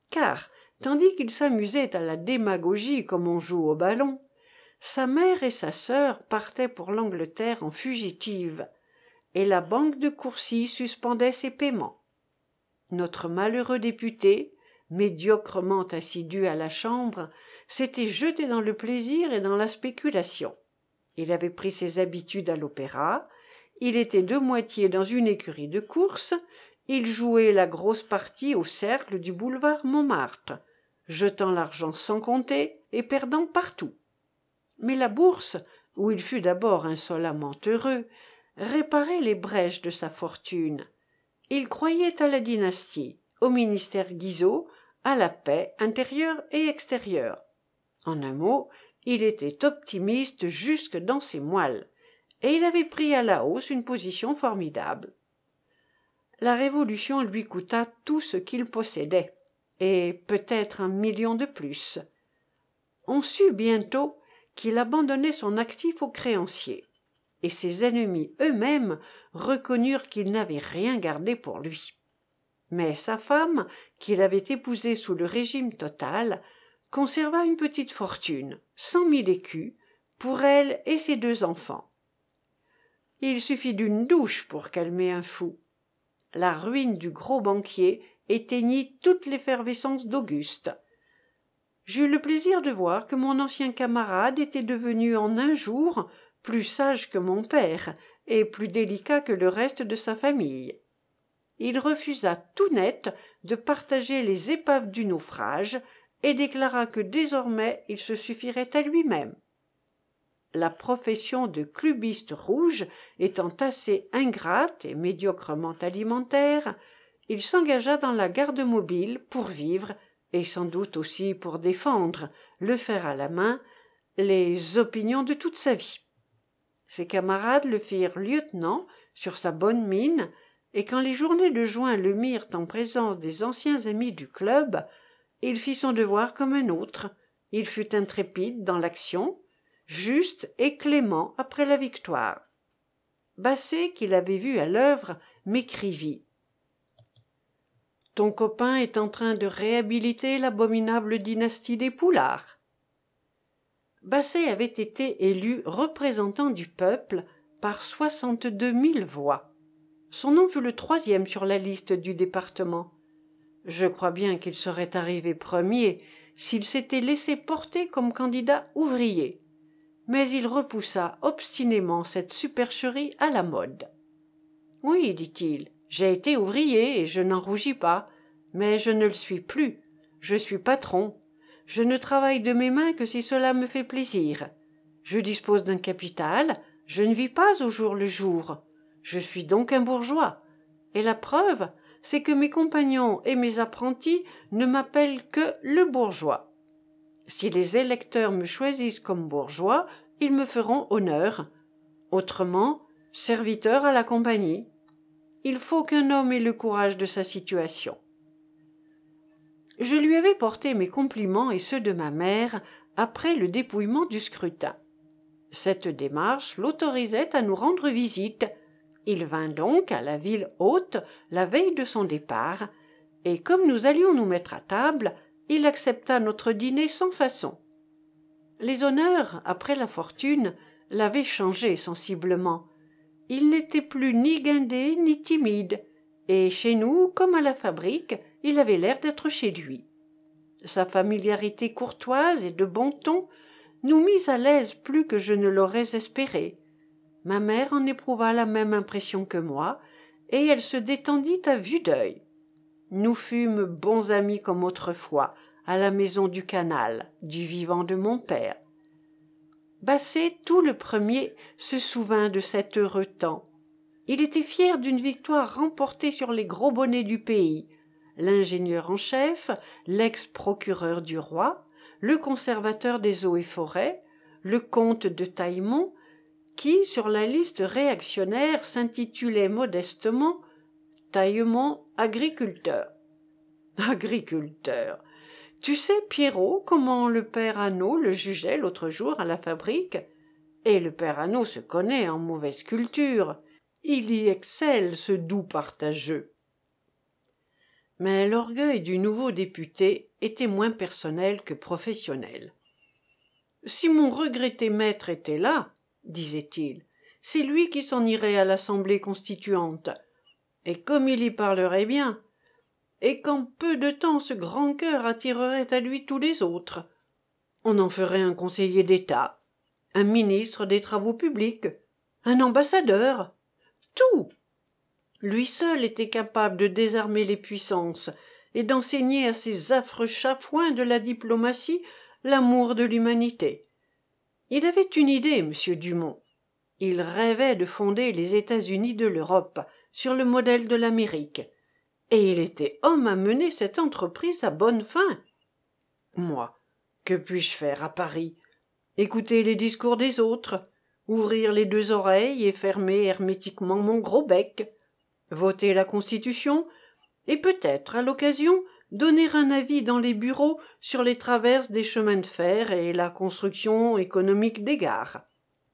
car, tandis qu'il s'amusait à la démagogie comme on joue au ballon, sa mère et sa sœur partaient pour l'Angleterre en fugitives, et la banque de Courcy suspendait ses paiements. Notre malheureux député, médiocrement assidu à la Chambre, s'était jeté dans le plaisir et dans la spéculation. Il avait pris ses habitudes à l'opéra, il était de moitié dans une écurie de course, il jouait la grosse partie au cercle du boulevard Montmartre, jetant l'argent sans compter et perdant partout. Mais la bourse, où il fut d'abord insolemment heureux, réparait les brèches de sa fortune. Il croyait à la dynastie, au ministère Guizot, à la paix intérieure et extérieure. En un mot, il était optimiste jusque dans ses moelles, et il avait pris à la hausse une position formidable. La Révolution lui coûta tout ce qu'il possédait, et peut-être 1 million de plus. On sut bientôt qu'il abandonnait son actif aux créanciers, et ses ennemis eux-mêmes reconnurent qu'il n'avait rien gardé pour lui. Mais sa femme, qu'il avait épousée sous le régime total, conserva une petite fortune, 100 000 écus, pour elle et ses 2 enfants. Il suffit d'une douche pour calmer un fou. La ruine du gros banquier éteignit toute l'effervescence d'Auguste. J'eus le plaisir de voir que mon ancien camarade était devenu en un jour plus sage que mon père et plus délicat que le reste de sa famille. Il refusa tout net de partager les épaves du naufrage et déclara que désormais il se suffirait à lui-même. La profession de clubiste rouge étant assez ingrate et médiocrement alimentaire, il s'engagea dans la garde mobile pour vivre, et sans doute aussi pour défendre, le fer à la main, les opinions de toute sa vie. Ses camarades le firent lieutenant sur sa bonne mine, et quand les journées de juin le mirent en présence des anciens amis du club, il fit son devoir comme un autre. Il fut intrépide dans l'action, juste et clément après la victoire. Basset, qui l'avait vu à l'œuvre, m'écrivit: « Ton copain est en train de réhabiliter l'abominable dynastie des Poulards. » Basset avait été élu représentant du peuple par 62 000 voix. Son nom fut le 3e sur la liste du département. Je crois bien qu'il serait arrivé premier s'il s'était laissé porter comme candidat ouvrier. Mais il repoussa obstinément cette supercherie à la mode. « Oui, dit-il, j'ai été ouvrier et je n'en rougis pas, mais je ne le suis plus. Je suis patron. Je ne travaille de mes mains que si cela me fait plaisir. Je dispose d'un capital, je ne vis pas au jour le jour. Je suis donc un bourgeois. Et la preuve, c'est que mes compagnons et mes apprentis ne m'appellent que le bourgeois. Si les électeurs me choisissent comme bourgeois, ils me feront honneur. Autrement, serviteur à la compagnie. Il faut qu'un homme ait le courage de sa situation. » Je lui avais porté mes compliments et ceux de ma mère après le dépouillement du scrutin. Cette démarche l'autorisait à nous rendre visite. Il vint donc à la ville haute la veille de son départ, et comme nous allions nous mettre à table, il accepta notre dîner sans façon. Les honneurs, après la fortune, l'avaient changé sensiblement. Il n'était plus ni guindé ni timide, et chez nous, comme à la fabrique, il avait l'air d'être chez lui. Sa familiarité courtoise et de bon ton nous mit à l'aise plus que je ne l'aurais espéré. Ma mère en éprouva la même impression que moi, et elle se détendit à vue d'œil. Nous fûmes bons amis comme autrefois, à la maison du Canal, du vivant de mon père. Basset, tout le premier, se souvint de cet heureux temps. Il était fier d'une victoire remportée sur les gros bonnets du pays, l'ingénieur en chef, l'ex-procureur du roi, le conservateur des eaux et forêts, le comte de Taillemont, qui, sur la liste réactionnaire, s'intitulait modestement « Taillemont, agriculteur ». Agriculteur. Tu sais, Pierrot, comment le père Hannot le jugeait l'autre jour à la fabrique? Et le père Hannot se connaît en mauvaise culture. Il y excelle, ce doux partageux. Mais l'orgueil du nouveau député était moins personnel que professionnel. « Si mon regretté maître était là, disait-il, c'est lui qui s'en irait à l'Assemblée constituante. Et comme il y parlerait bien, et qu'en peu de temps ce grand cœur attirerait à lui tous les autres. On en ferait un conseiller d'État, un ministre des Travaux publics, un ambassadeur, tout. Lui seul était capable de désarmer les puissances et d'enseigner à ces affreux chafouins de la diplomatie l'amour de l'humanité. Il avait une idée, M. Dumont. Il rêvait de fonder les États-Unis de l'Europe sur le modèle de l'Amérique. Et il était homme à mener cette entreprise à bonne fin. Moi, que puis-je faire à Paris? Écouter les discours des autres, ouvrir les deux oreilles et fermer hermétiquement mon gros bec, voter la Constitution, et peut-être, à l'occasion, donner un avis dans les bureaux sur les traverses des chemins de fer et la construction économique des gares.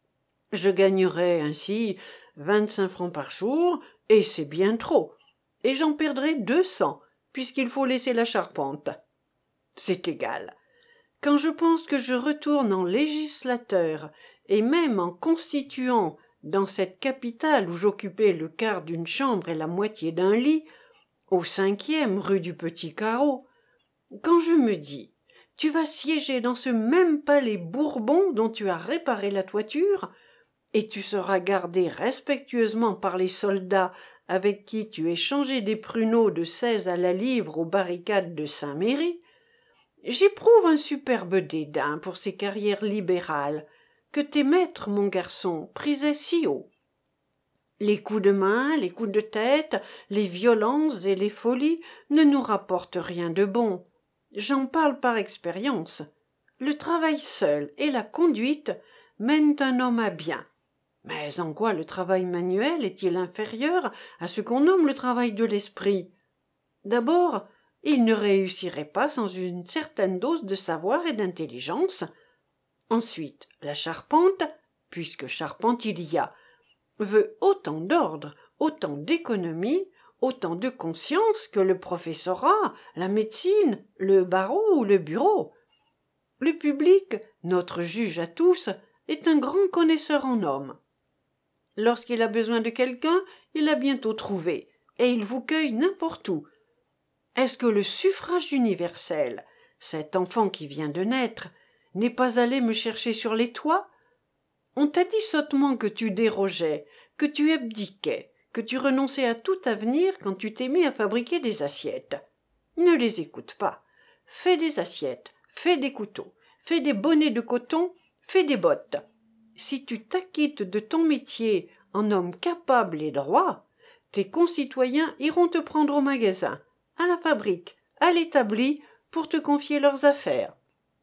Je gagnerais ainsi 25 francs par jour, et c'est bien trop, et j'en perdrais 200, puisqu'il faut laisser la charpente. C'est égal. Quand je pense que je retourne en législateur, et même en constituant, dans cette capitale où j'occupais le quart d'une chambre et la moitié d'un lit, au 5e rue du Petit Carreau, quand je me dis « Tu vas siéger dans ce même palais Bourbon dont tu as réparé la toiture, et tu seras gardé respectueusement par les soldats avec qui tu échangeais des pruneaux de 16 à la livre aux barricades de Saint-Méry, j'éprouve un superbe dédain pour ces carrières libérales que tes maîtres, mon garçon, prisaient si haut. Les coups de main, les coups de tête, les violences et les folies ne nous rapportent rien de bon. J'en parle par expérience. Le travail seul et la conduite mènent un homme à bien. Mais en quoi le travail manuel est-il inférieur à ce qu'on nomme le travail de l'esprit? D'abord, il ne réussirait pas sans une certaine dose de savoir et d'intelligence. Ensuite, la charpente, puisque charpente il y a, veut autant d'ordre, autant d'économie, autant de conscience que le professorat, la médecine, le barreau ou le bureau. Le public, notre juge à tous, est un grand connaisseur en hommes. Lorsqu'il a besoin de quelqu'un, il l'a bientôt trouvé, et il vous cueille n'importe où. Est-ce que le suffrage universel, cet enfant qui vient de naître, n'est pas allé me chercher sur les toits? On t'a dit sottement que tu dérogeais, que tu abdiquais, que tu renonçais à tout avenir quand tu t'es mis à fabriquer des assiettes. Ne les écoute pas. Fais des assiettes, fais des couteaux, fais des bonnets de coton, fais des bottes. Si tu t'acquittes de ton métier en homme capable et droit, tes concitoyens iront te prendre au magasin, à la fabrique, à l'établi, pour te confier leurs affaires.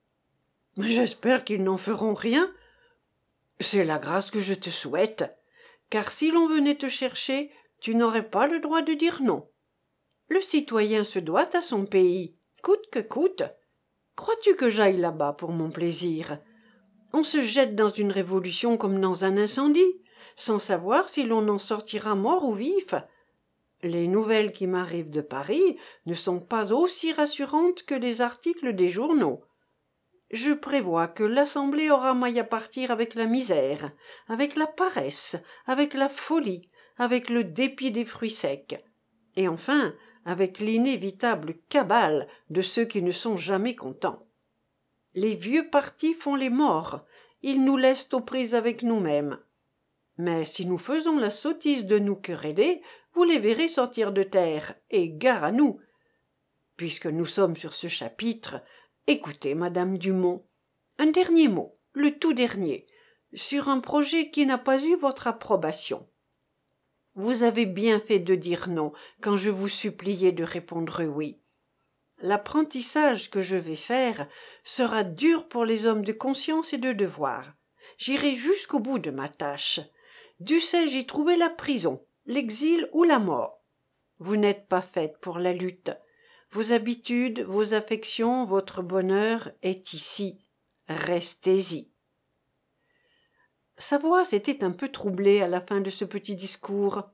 J'espère qu'ils n'en feront rien. C'est la grâce que je te souhaite, car si l'on venait te chercher, tu n'aurais pas le droit de dire non. Le citoyen se doit à son pays, coûte que coûte. Crois-tu que j'aille là-bas pour mon plaisir? On se jette dans une révolution comme dans un incendie, sans savoir si l'on en sortira mort ou vif. Les nouvelles qui m'arrivent de Paris ne sont pas aussi rassurantes que les articles des journaux. Je prévois que l'Assemblée aura maille à partir avec la misère, avec la paresse, avec la folie, avec le dépit des fruits secs, et enfin avec l'inévitable cabale de ceux qui ne sont jamais contents. Les vieux partis font les morts, ils nous laissent aux prises avec nous-mêmes. Mais si nous faisons la sottise de nous quereller, vous les verrez sortir de terre, et gare à nous. Puisque nous sommes sur ce chapitre, écoutez, madame Dumont, un dernier mot, le tout dernier, sur un projet qui n'a pas eu votre approbation. Vous avez bien fait de dire non quand je vous suppliais de répondre oui. L'apprentissage que je vais faire sera dur pour les hommes de conscience et de devoir. J'irai jusqu'au bout de ma tâche. Dussé-je y trouver la prison, l'exil ou la mort. Vous n'êtes pas faite pour la lutte. Vos habitudes, vos affections, votre bonheur est ici. Restez-y. Sa voix s'était un peu troublée à la fin de ce petit discours.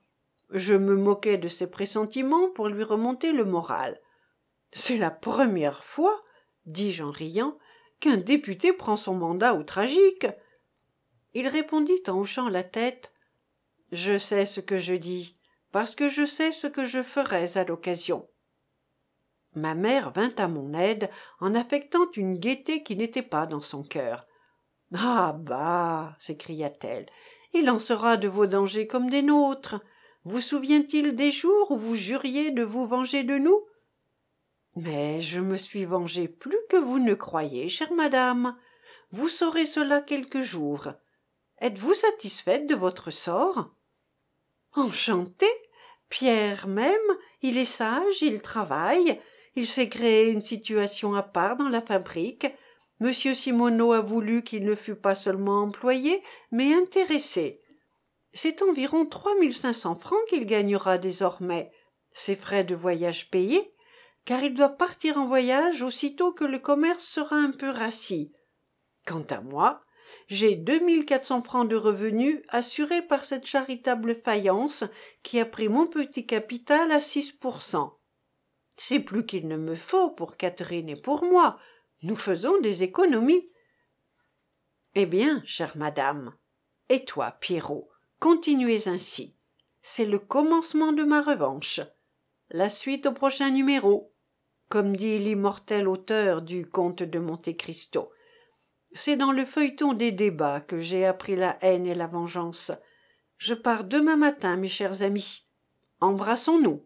Je me moquais de ses pressentiments pour lui remonter le moral. « C'est la première fois, dis-je en riant, qu'un député prend son mandat au tragique. » Il répondit en hochant la tête. « Je sais ce que je dis, parce que je sais ce que je ferais à l'occasion. » Ma mère vint à mon aide en affectant une gaieté qui n'était pas dans son cœur. « Ah bah !» s'écria-t-elle, « il en sera de vos dangers comme des nôtres. Vous souvient-il des jours où vous juriez de vous venger de nous ? » Mais je me suis vengée plus que vous ne croyez, chère madame. Vous saurez cela quelque jour. Êtes-vous satisfaite de votre sort ? Enchantée. Pierre même, il est sage, il travaille, il s'est créé une situation à part dans la fabrique. Monsieur Simoneau a voulu qu'il ne fût pas seulement employé, mais intéressé. C'est environ 3500 francs qu'il gagnera désormais, ses frais de voyage payés, car il doit partir en voyage aussitôt que le commerce sera un peu rassis. Quant à moi, j'ai 2400 francs de revenus assurés par cette charitable faïence qui a pris mon petit capital à 6%. C'est plus qu'il ne me faut pour Catherine et pour moi. Nous faisons des économies. Eh bien, chère madame, et toi, Pierrot, continuez ainsi. C'est le commencement de ma revanche. La suite au prochain numéro, comme dit l'immortel auteur du Comte de Monte-Cristo. C'est dans le feuilleton des débats que j'ai appris la haine et la vengeance. Je pars demain matin, mes chers amis. Embrassons-nous.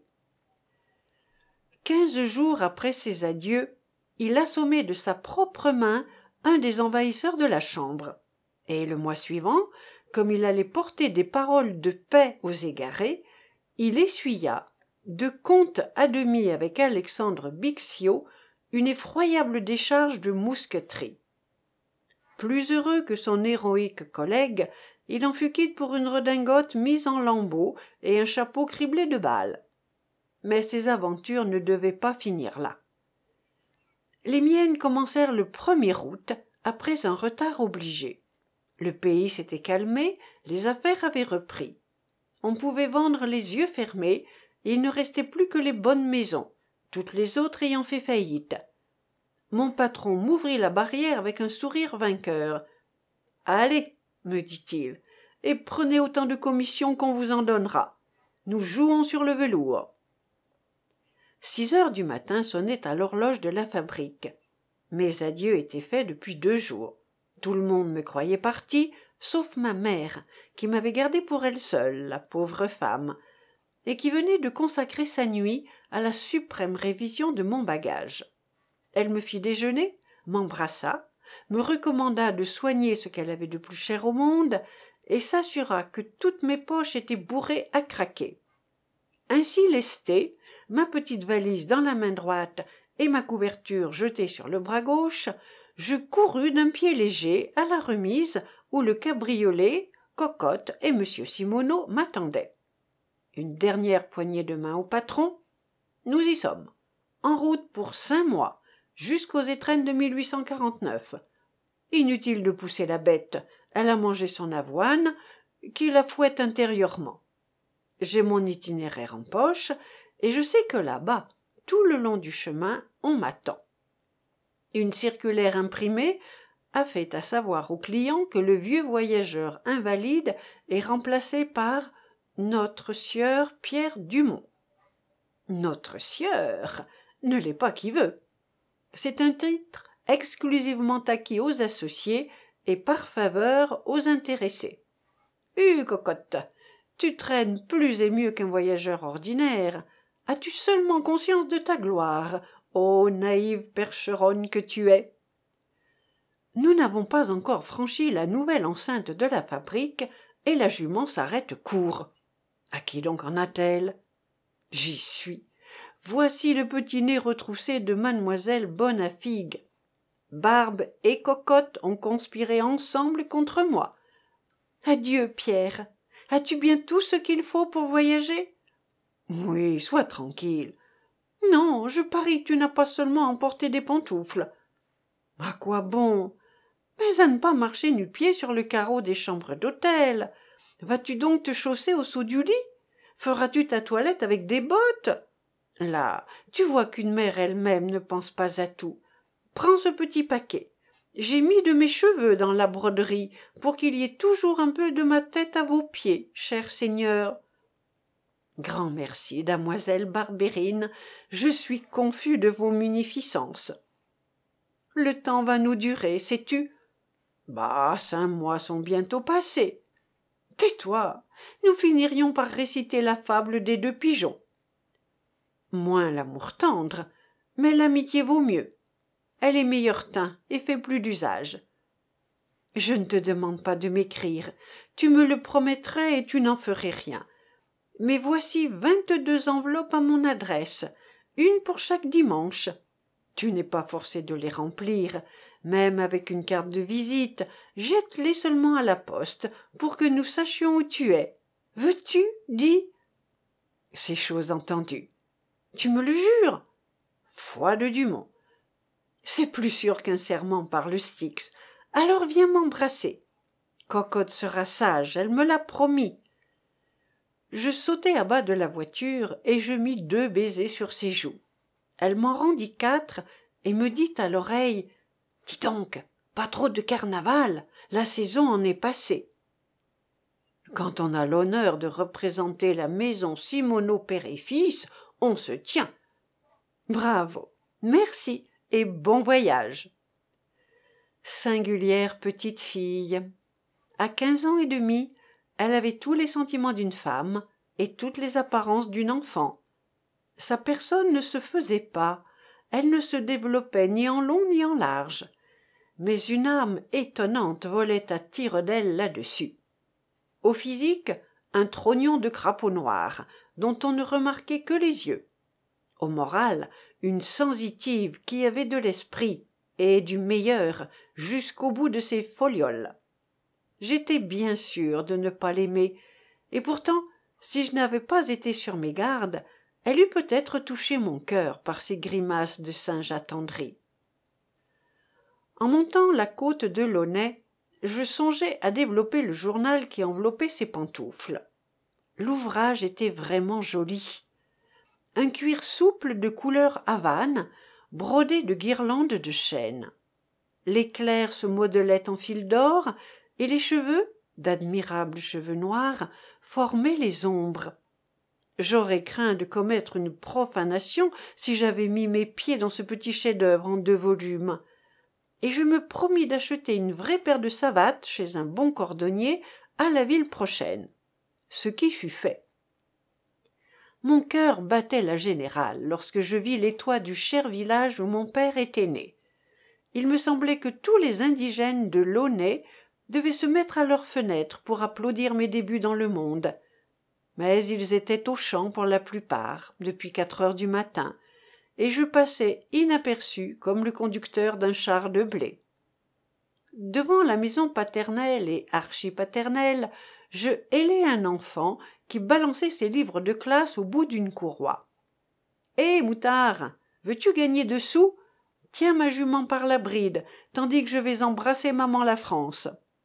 15 jours après ses adieux, il assommait de sa propre main un des envahisseurs de la chambre. Et le mois suivant, comme il allait porter des paroles de paix aux égarés, il essuya, de compte à demi avec Alexandre Bixio, une effroyable décharge de mousqueterie. Plus heureux que son héroïque collègue, il en fut quitte pour une redingote mise en lambeaux et un chapeau criblé de balles. Mais ses aventures ne devaient pas finir là. Les miennes commencèrent le 1er août, après un retard obligé. Le pays s'était calmé, les affaires avaient repris. On pouvait vendre les yeux fermés, et il ne restait plus que les bonnes maisons, toutes les autres ayant fait faillite. Mon patron m'ouvrit la barrière avec un sourire vainqueur. « Allez, me dit-il, et prenez autant de commissions qu'on vous en donnera. Nous jouons sur le velours. » 6 heures du matin sonnaient à l'horloge de la fabrique. Mes adieux étaient faits depuis 2 jours. Tout le monde me croyait parti, sauf ma mère, qui m'avait gardé pour elle seule, la pauvre femme, et qui venait de consacrer sa nuit à la suprême révision de mon bagage. Elle me fit déjeuner, m'embrassa, me recommanda de soigner ce qu'elle avait de plus cher au monde, et s'assura que toutes mes poches étaient bourrées à craquer. Ainsi lestée, ma petite valise dans la main droite et ma couverture jetée sur le bras gauche, je courus d'un pied léger à la remise où le cabriolet, Cocotte et M. Simoneau m'attendaient. Une dernière poignée de main au patron. Nous y sommes. En route pour 5 mois, jusqu'aux étrennes de 1849. Inutile de pousser la bête, elle a mangé son avoine, qui la fouette intérieurement. J'ai mon itinéraire en poche, et je sais que là-bas, tout le long du chemin, on m'attend. Une circulaire imprimée a fait à savoir aux clients que le vieux voyageur invalide est remplacé par notre sieur Pierre Dumont. Notre sieur ne l'est pas qui veut. C'est un titre exclusivement acquis aux associés et par faveur aux intéressés. Cocotte, tu traînes plus et mieux qu'un voyageur ordinaire. As-tu seulement conscience de ta gloire, ô naïve percheronne que tu es? Nous n'avons pas encore franchi la nouvelle enceinte de la fabrique, et la jument s'arrête court. À qui donc en a-t-elle? J'y suis. Voici le petit nez retroussé de mademoiselle Bonne-à-Figue. Barbe et Cocotte ont conspiré ensemble contre moi. Adieu, Pierre. As-tu bien tout ce qu'il faut pour voyager? Oui, sois tranquille. Non, je parie que tu n'as pas seulement emporté des pantoufles. À quoi bon? Mais à ne pas marcher nu-pieds sur le carreau des chambres d'hôtel. Vas-tu donc te chausser au saut du lit? Feras-tu ta toilette avec des bottes? Là, tu vois qu'une mère elle-même ne pense pas à tout. Prends ce petit paquet. J'ai mis de mes cheveux dans la broderie pour qu'il y ait toujours un peu de ma tête à vos pieds, cher seigneur. Grand merci, damoiselle Barbérine, je suis confus de vos munificences. Le temps va nous durer, sais-tu? Bah, 5 mois sont bientôt passés. Tais-toi, nous finirions par réciter la fable des 2 pigeons. Moins l'amour tendre, mais l'amitié vaut mieux. Elle est meilleur teint et fait plus d'usage. Je ne te demande pas de m'écrire, tu me le promettrais et tu n'en ferais rien. Mais voici 22 enveloppes à mon adresse, une pour chaque dimanche. Tu n'es pas forcé de les remplir, même avec une carte de visite, jette-les seulement à la poste pour que nous sachions où tu es. Veux-tu, dis? C'est chose entendue. Tu me le jures? Foi de Dumont. C'est plus sûr qu'un serment par le Styx. Alors viens m'embrasser. Cocotte sera sage, elle me l'a promis. Je sautai à bas de la voiture et je mis 2 baisers sur ses joues. Elle m'en rendit 4 et me dit à l'oreille « Dis donc, pas trop de carnaval, la saison en est passée. » Quand on a l'honneur de représenter la maison Simoneau père et fils, on se tient. Bravo, merci et bon voyage. Singulière petite fille. À 15 ans et demi, elle avait tous les sentiments d'une femme et toutes les apparences d'une enfant. Sa personne ne se faisait pas, elle ne se développait ni en long ni en large, mais une âme étonnante volait à tire-d'aile là-dessus. Au physique, un trognon de crapaud noir, dont on ne remarquait que les yeux. Au moral, une sensitive qui avait de l'esprit, et du meilleur, jusqu'au bout de ses folioles. J'étais bien sûre de ne pas l'aimer, et pourtant, si je n'avais pas été sur mes gardes, elle eût peut-être touché mon cœur par ses grimaces de singe attendri. En montant la côte de Launay, je songeais à développer le journal qui enveloppait ses pantoufles. L'ouvrage était vraiment joli. Un cuir souple de couleur havane, brodé de guirlandes de chêne. L'éclair se modelaient en fil d'or, et les cheveux, d'admirables cheveux noirs, formaient les ombres. J'aurais craint de commettre une profanation si j'avais mis mes pieds dans ce petit chef-d'œuvre en 2 volumes. Et je me promis d'acheter une vraie paire de savates chez un bon cordonnier à la ville prochaine. Ce qui fut fait. Mon cœur battait la générale lorsque je vis les toits du cher village où mon père était né. Il me semblait que tous les indigènes de Launay devaient se mettre à leurs fenêtres pour applaudir mes débuts dans le monde. Mais ils étaient aux champs pour la plupart, depuis 4 heures du matin, et je passais inaperçu comme le conducteur d'un char de blé. Devant la maison paternelle et archipaternelle, je hélai un enfant qui balançait ses livres de classe au bout d'une courroie. « Hé, moutard, veux-tu gagner 2 sous? Tiens ma jument par la bride, tandis que je vais embrasser maman la France. »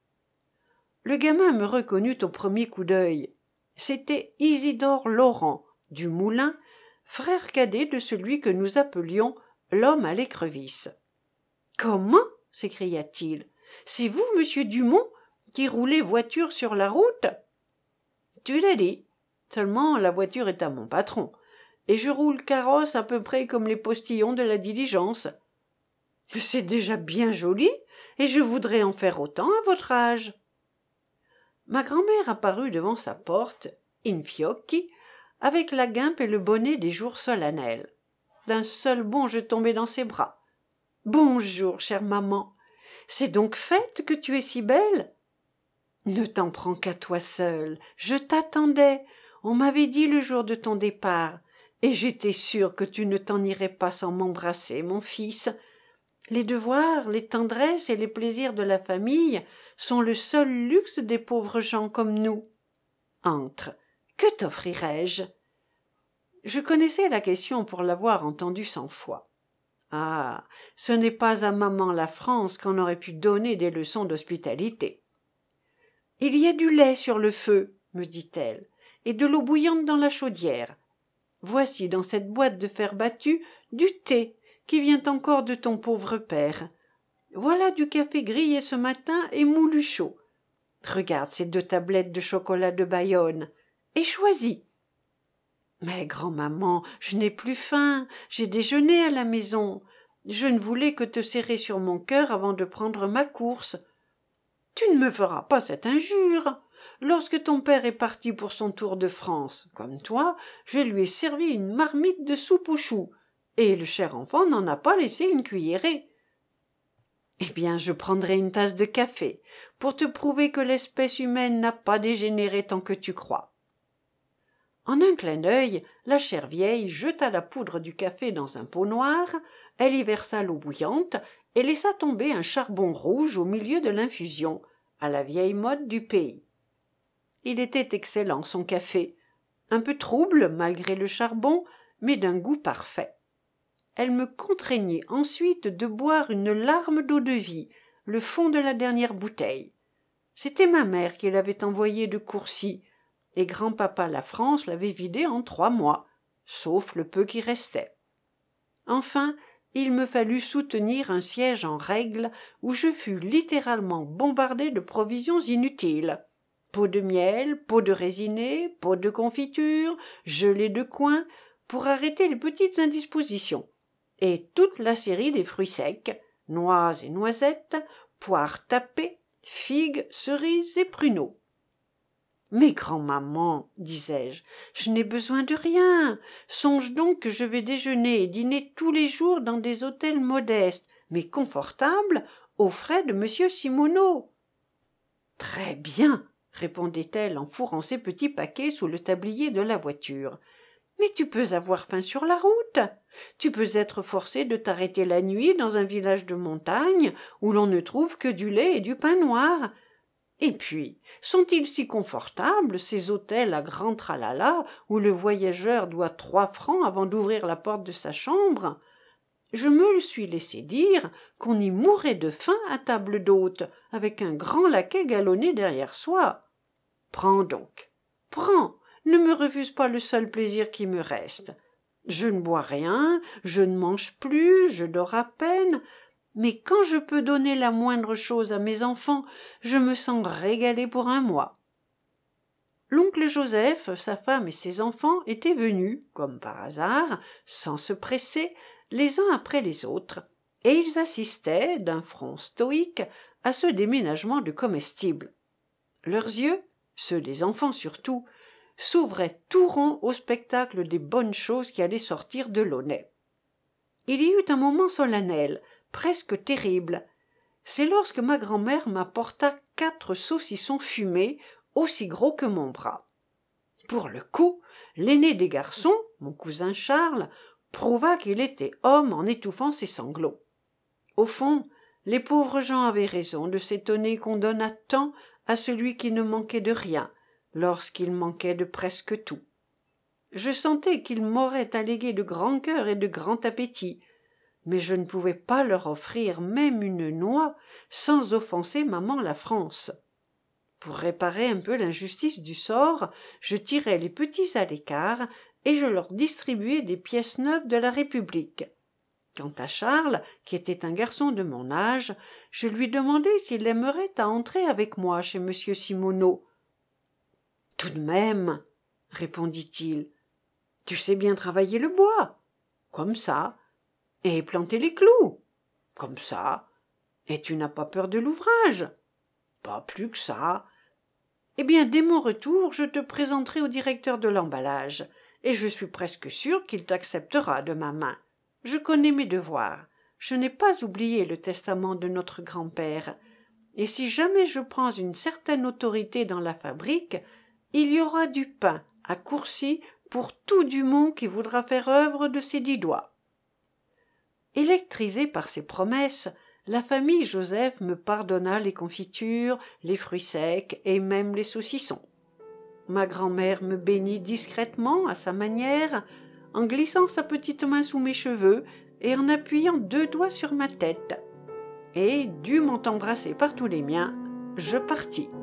Le gamin me reconnut au premier coup d'œil. C'était Isidore Laurent, du Moulin, frère cadet de celui que nous appelions l'homme à l'écrevisse. « Comment ?» s'écria-t-il. « C'est vous, monsieur Dumont, qui roulez voiture sur la route ?» Tu l'as dit. Seulement la voiture est à mon patron, et je roule carrosse à peu près comme les postillons de la diligence. C'est déjà bien joli, et je voudrais en faire autant à votre âge. Ma grand-mère apparut devant sa porte, in fiocchi, avec la guimpe et le bonnet des jours solennels. D'un seul bond je tombai dans ses bras. « Bonjour, chère maman. C'est donc fête que tu es si belle ?» « Ne t'en prends qu'à toi seule. Je t'attendais. On m'avait dit le jour de ton départ. Et j'étais sûre que tu ne t'en irais pas sans m'embrasser, mon fils. Les devoirs, les tendresses et les plaisirs de la famille sont le seul luxe des pauvres gens comme nous. Entre. Que t'offrirais-je » Je connaissais la question pour l'avoir entendue 100 fois. Ah, ce n'est pas à maman la France qu'on aurait pu donner des leçons d'hospitalité. « Il y a du lait sur le feu, me dit-elle, et de l'eau bouillante dans la chaudière. Voici dans cette boîte de fer battu du thé qui vient encore de ton pauvre père. Voilà du café grillé ce matin et moulu chaud. Regarde ces 2 tablettes de chocolat de Bayonne et choisis. Mais grand-maman, je n'ai plus faim, j'ai déjeuné à la maison. Je ne voulais que te serrer sur mon cœur avant de prendre ma course. Tu ne me feras pas cette injure. Lorsque ton père est parti pour son tour de France, comme toi, je lui ai servi une marmite de soupe aux choux, et le cher enfant n'en a pas laissé une cuillerée. Eh bien, je prendrai une tasse de café, pour te prouver que l'espèce humaine n'a pas dégénéré tant que tu crois. En un clin d'œil, la chère vieille jeta la poudre du café dans un pot noir, elle y versa l'eau bouillante et laissa tomber un charbon rouge au milieu de l'infusion, à la vieille mode du pays. Il était excellent, son café, un peu trouble malgré le charbon, mais d'un goût parfait. Elle me contraignit ensuite de boire une larme d'eau-de-vie, le fond de la dernière bouteille. C'était ma mère qui l'avait envoyée de Courcy, et grand-papa La France l'avait vidée en 3 mois, sauf le peu qui restait. Enfin, il me fallut soutenir un siège en règle où je fus littéralement bombardé de provisions inutiles. Pots de miel, pots de résinés, pots de confiture, gelée de coin, pour arrêter les petites indispositions, et toute la série des fruits secs, noix et noisettes, poires tapées, figues, cerises et pruneaux. Mais grand-maman, disais-je, je n'ai besoin de rien. Songe donc que je vais déjeuner et dîner tous les jours dans des hôtels modestes, mais confortables, aux frais de monsieur Simoneau. Très bien, répondait-elle en fourrant ses petits paquets sous le tablier de la voiture. Mais tu peux avoir faim sur la route. Tu peux être forcé de t'arrêter la nuit dans un village de montagne où l'on ne trouve que du lait et du pain noir. Et puis, sont-ils si confortables, ces hôtels à grand tralala, où le voyageur doit 3 francs avant d'ouvrir la porte de sa chambre? Je me le suis laissé dire qu'on y mourait de faim à table d'hôte, avec un grand laquais galonné derrière soi. Prends donc, prends, ne me refuse pas le seul plaisir qui me reste. Je ne bois rien, je ne mange plus, je dors à peine, mais quand je peux donner la moindre chose à mes enfants, je me sens régalé pour un mois. L'oncle Joseph, sa femme et ses enfants étaient venus, comme par hasard, sans se presser, les uns après les autres, et ils assistaient, d'un front stoïque, à ce déménagement de comestibles. Leurs yeux, ceux des enfants surtout, s'ouvraient tout ronds au spectacle des bonnes choses qui allaient sortir de l'aunet. Il y eut un moment solennel, presque terrible. C'est lorsque ma grand-mère m'apporta 4 saucissons fumés, aussi gros que mon bras. Pour le coup, l'aîné des garçons, mon cousin Charles, prouva qu'il était homme en étouffant ses sanglots. Au fond, les pauvres gens avaient raison de s'étonner qu'on donnât tant à celui qui ne manquait de rien, lorsqu'il manquait de presque tout. Je sentais qu'ils m'auraient allégué de grand cœur et de grand appétit, mais je ne pouvais pas leur offrir même une noix sans offenser maman la France. Pour réparer un peu l'injustice du sort, je tirai les petits à l'écart et je leur distribuai des pièces neuves de la République. Quant à Charles, qui était un garçon de mon âge, je lui demandai s'il aimerait à entrer avec moi chez M. Simoneau. « Tout de même, répondit-il, tu sais bien travailler le bois, comme ça, et planter les clous, comme ça, et tu n'as pas peur de l'ouvrage, pas plus que ça. Eh bien, dès mon retour, je te présenterai au directeur de l'emballage, et je suis presque sûre qu'il t'acceptera de ma main. Je connais mes devoirs, je n'ai pas oublié le testament de notre grand-père, et si jamais je prends une certaine autorité dans la fabrique, il y aura du pain à Courcy pour tout Dumont qui voudra faire œuvre de ses 10 doigts. » Électrisée par ces promesses, la famille Joseph me pardonna les confitures, les fruits secs et même les saucissons. Ma grand-mère me bénit discrètement à sa manière, en glissant sa petite main sous mes cheveux et en appuyant 2 doigts sur ma tête. Et, dûment embrassée par tous les miens, je partis.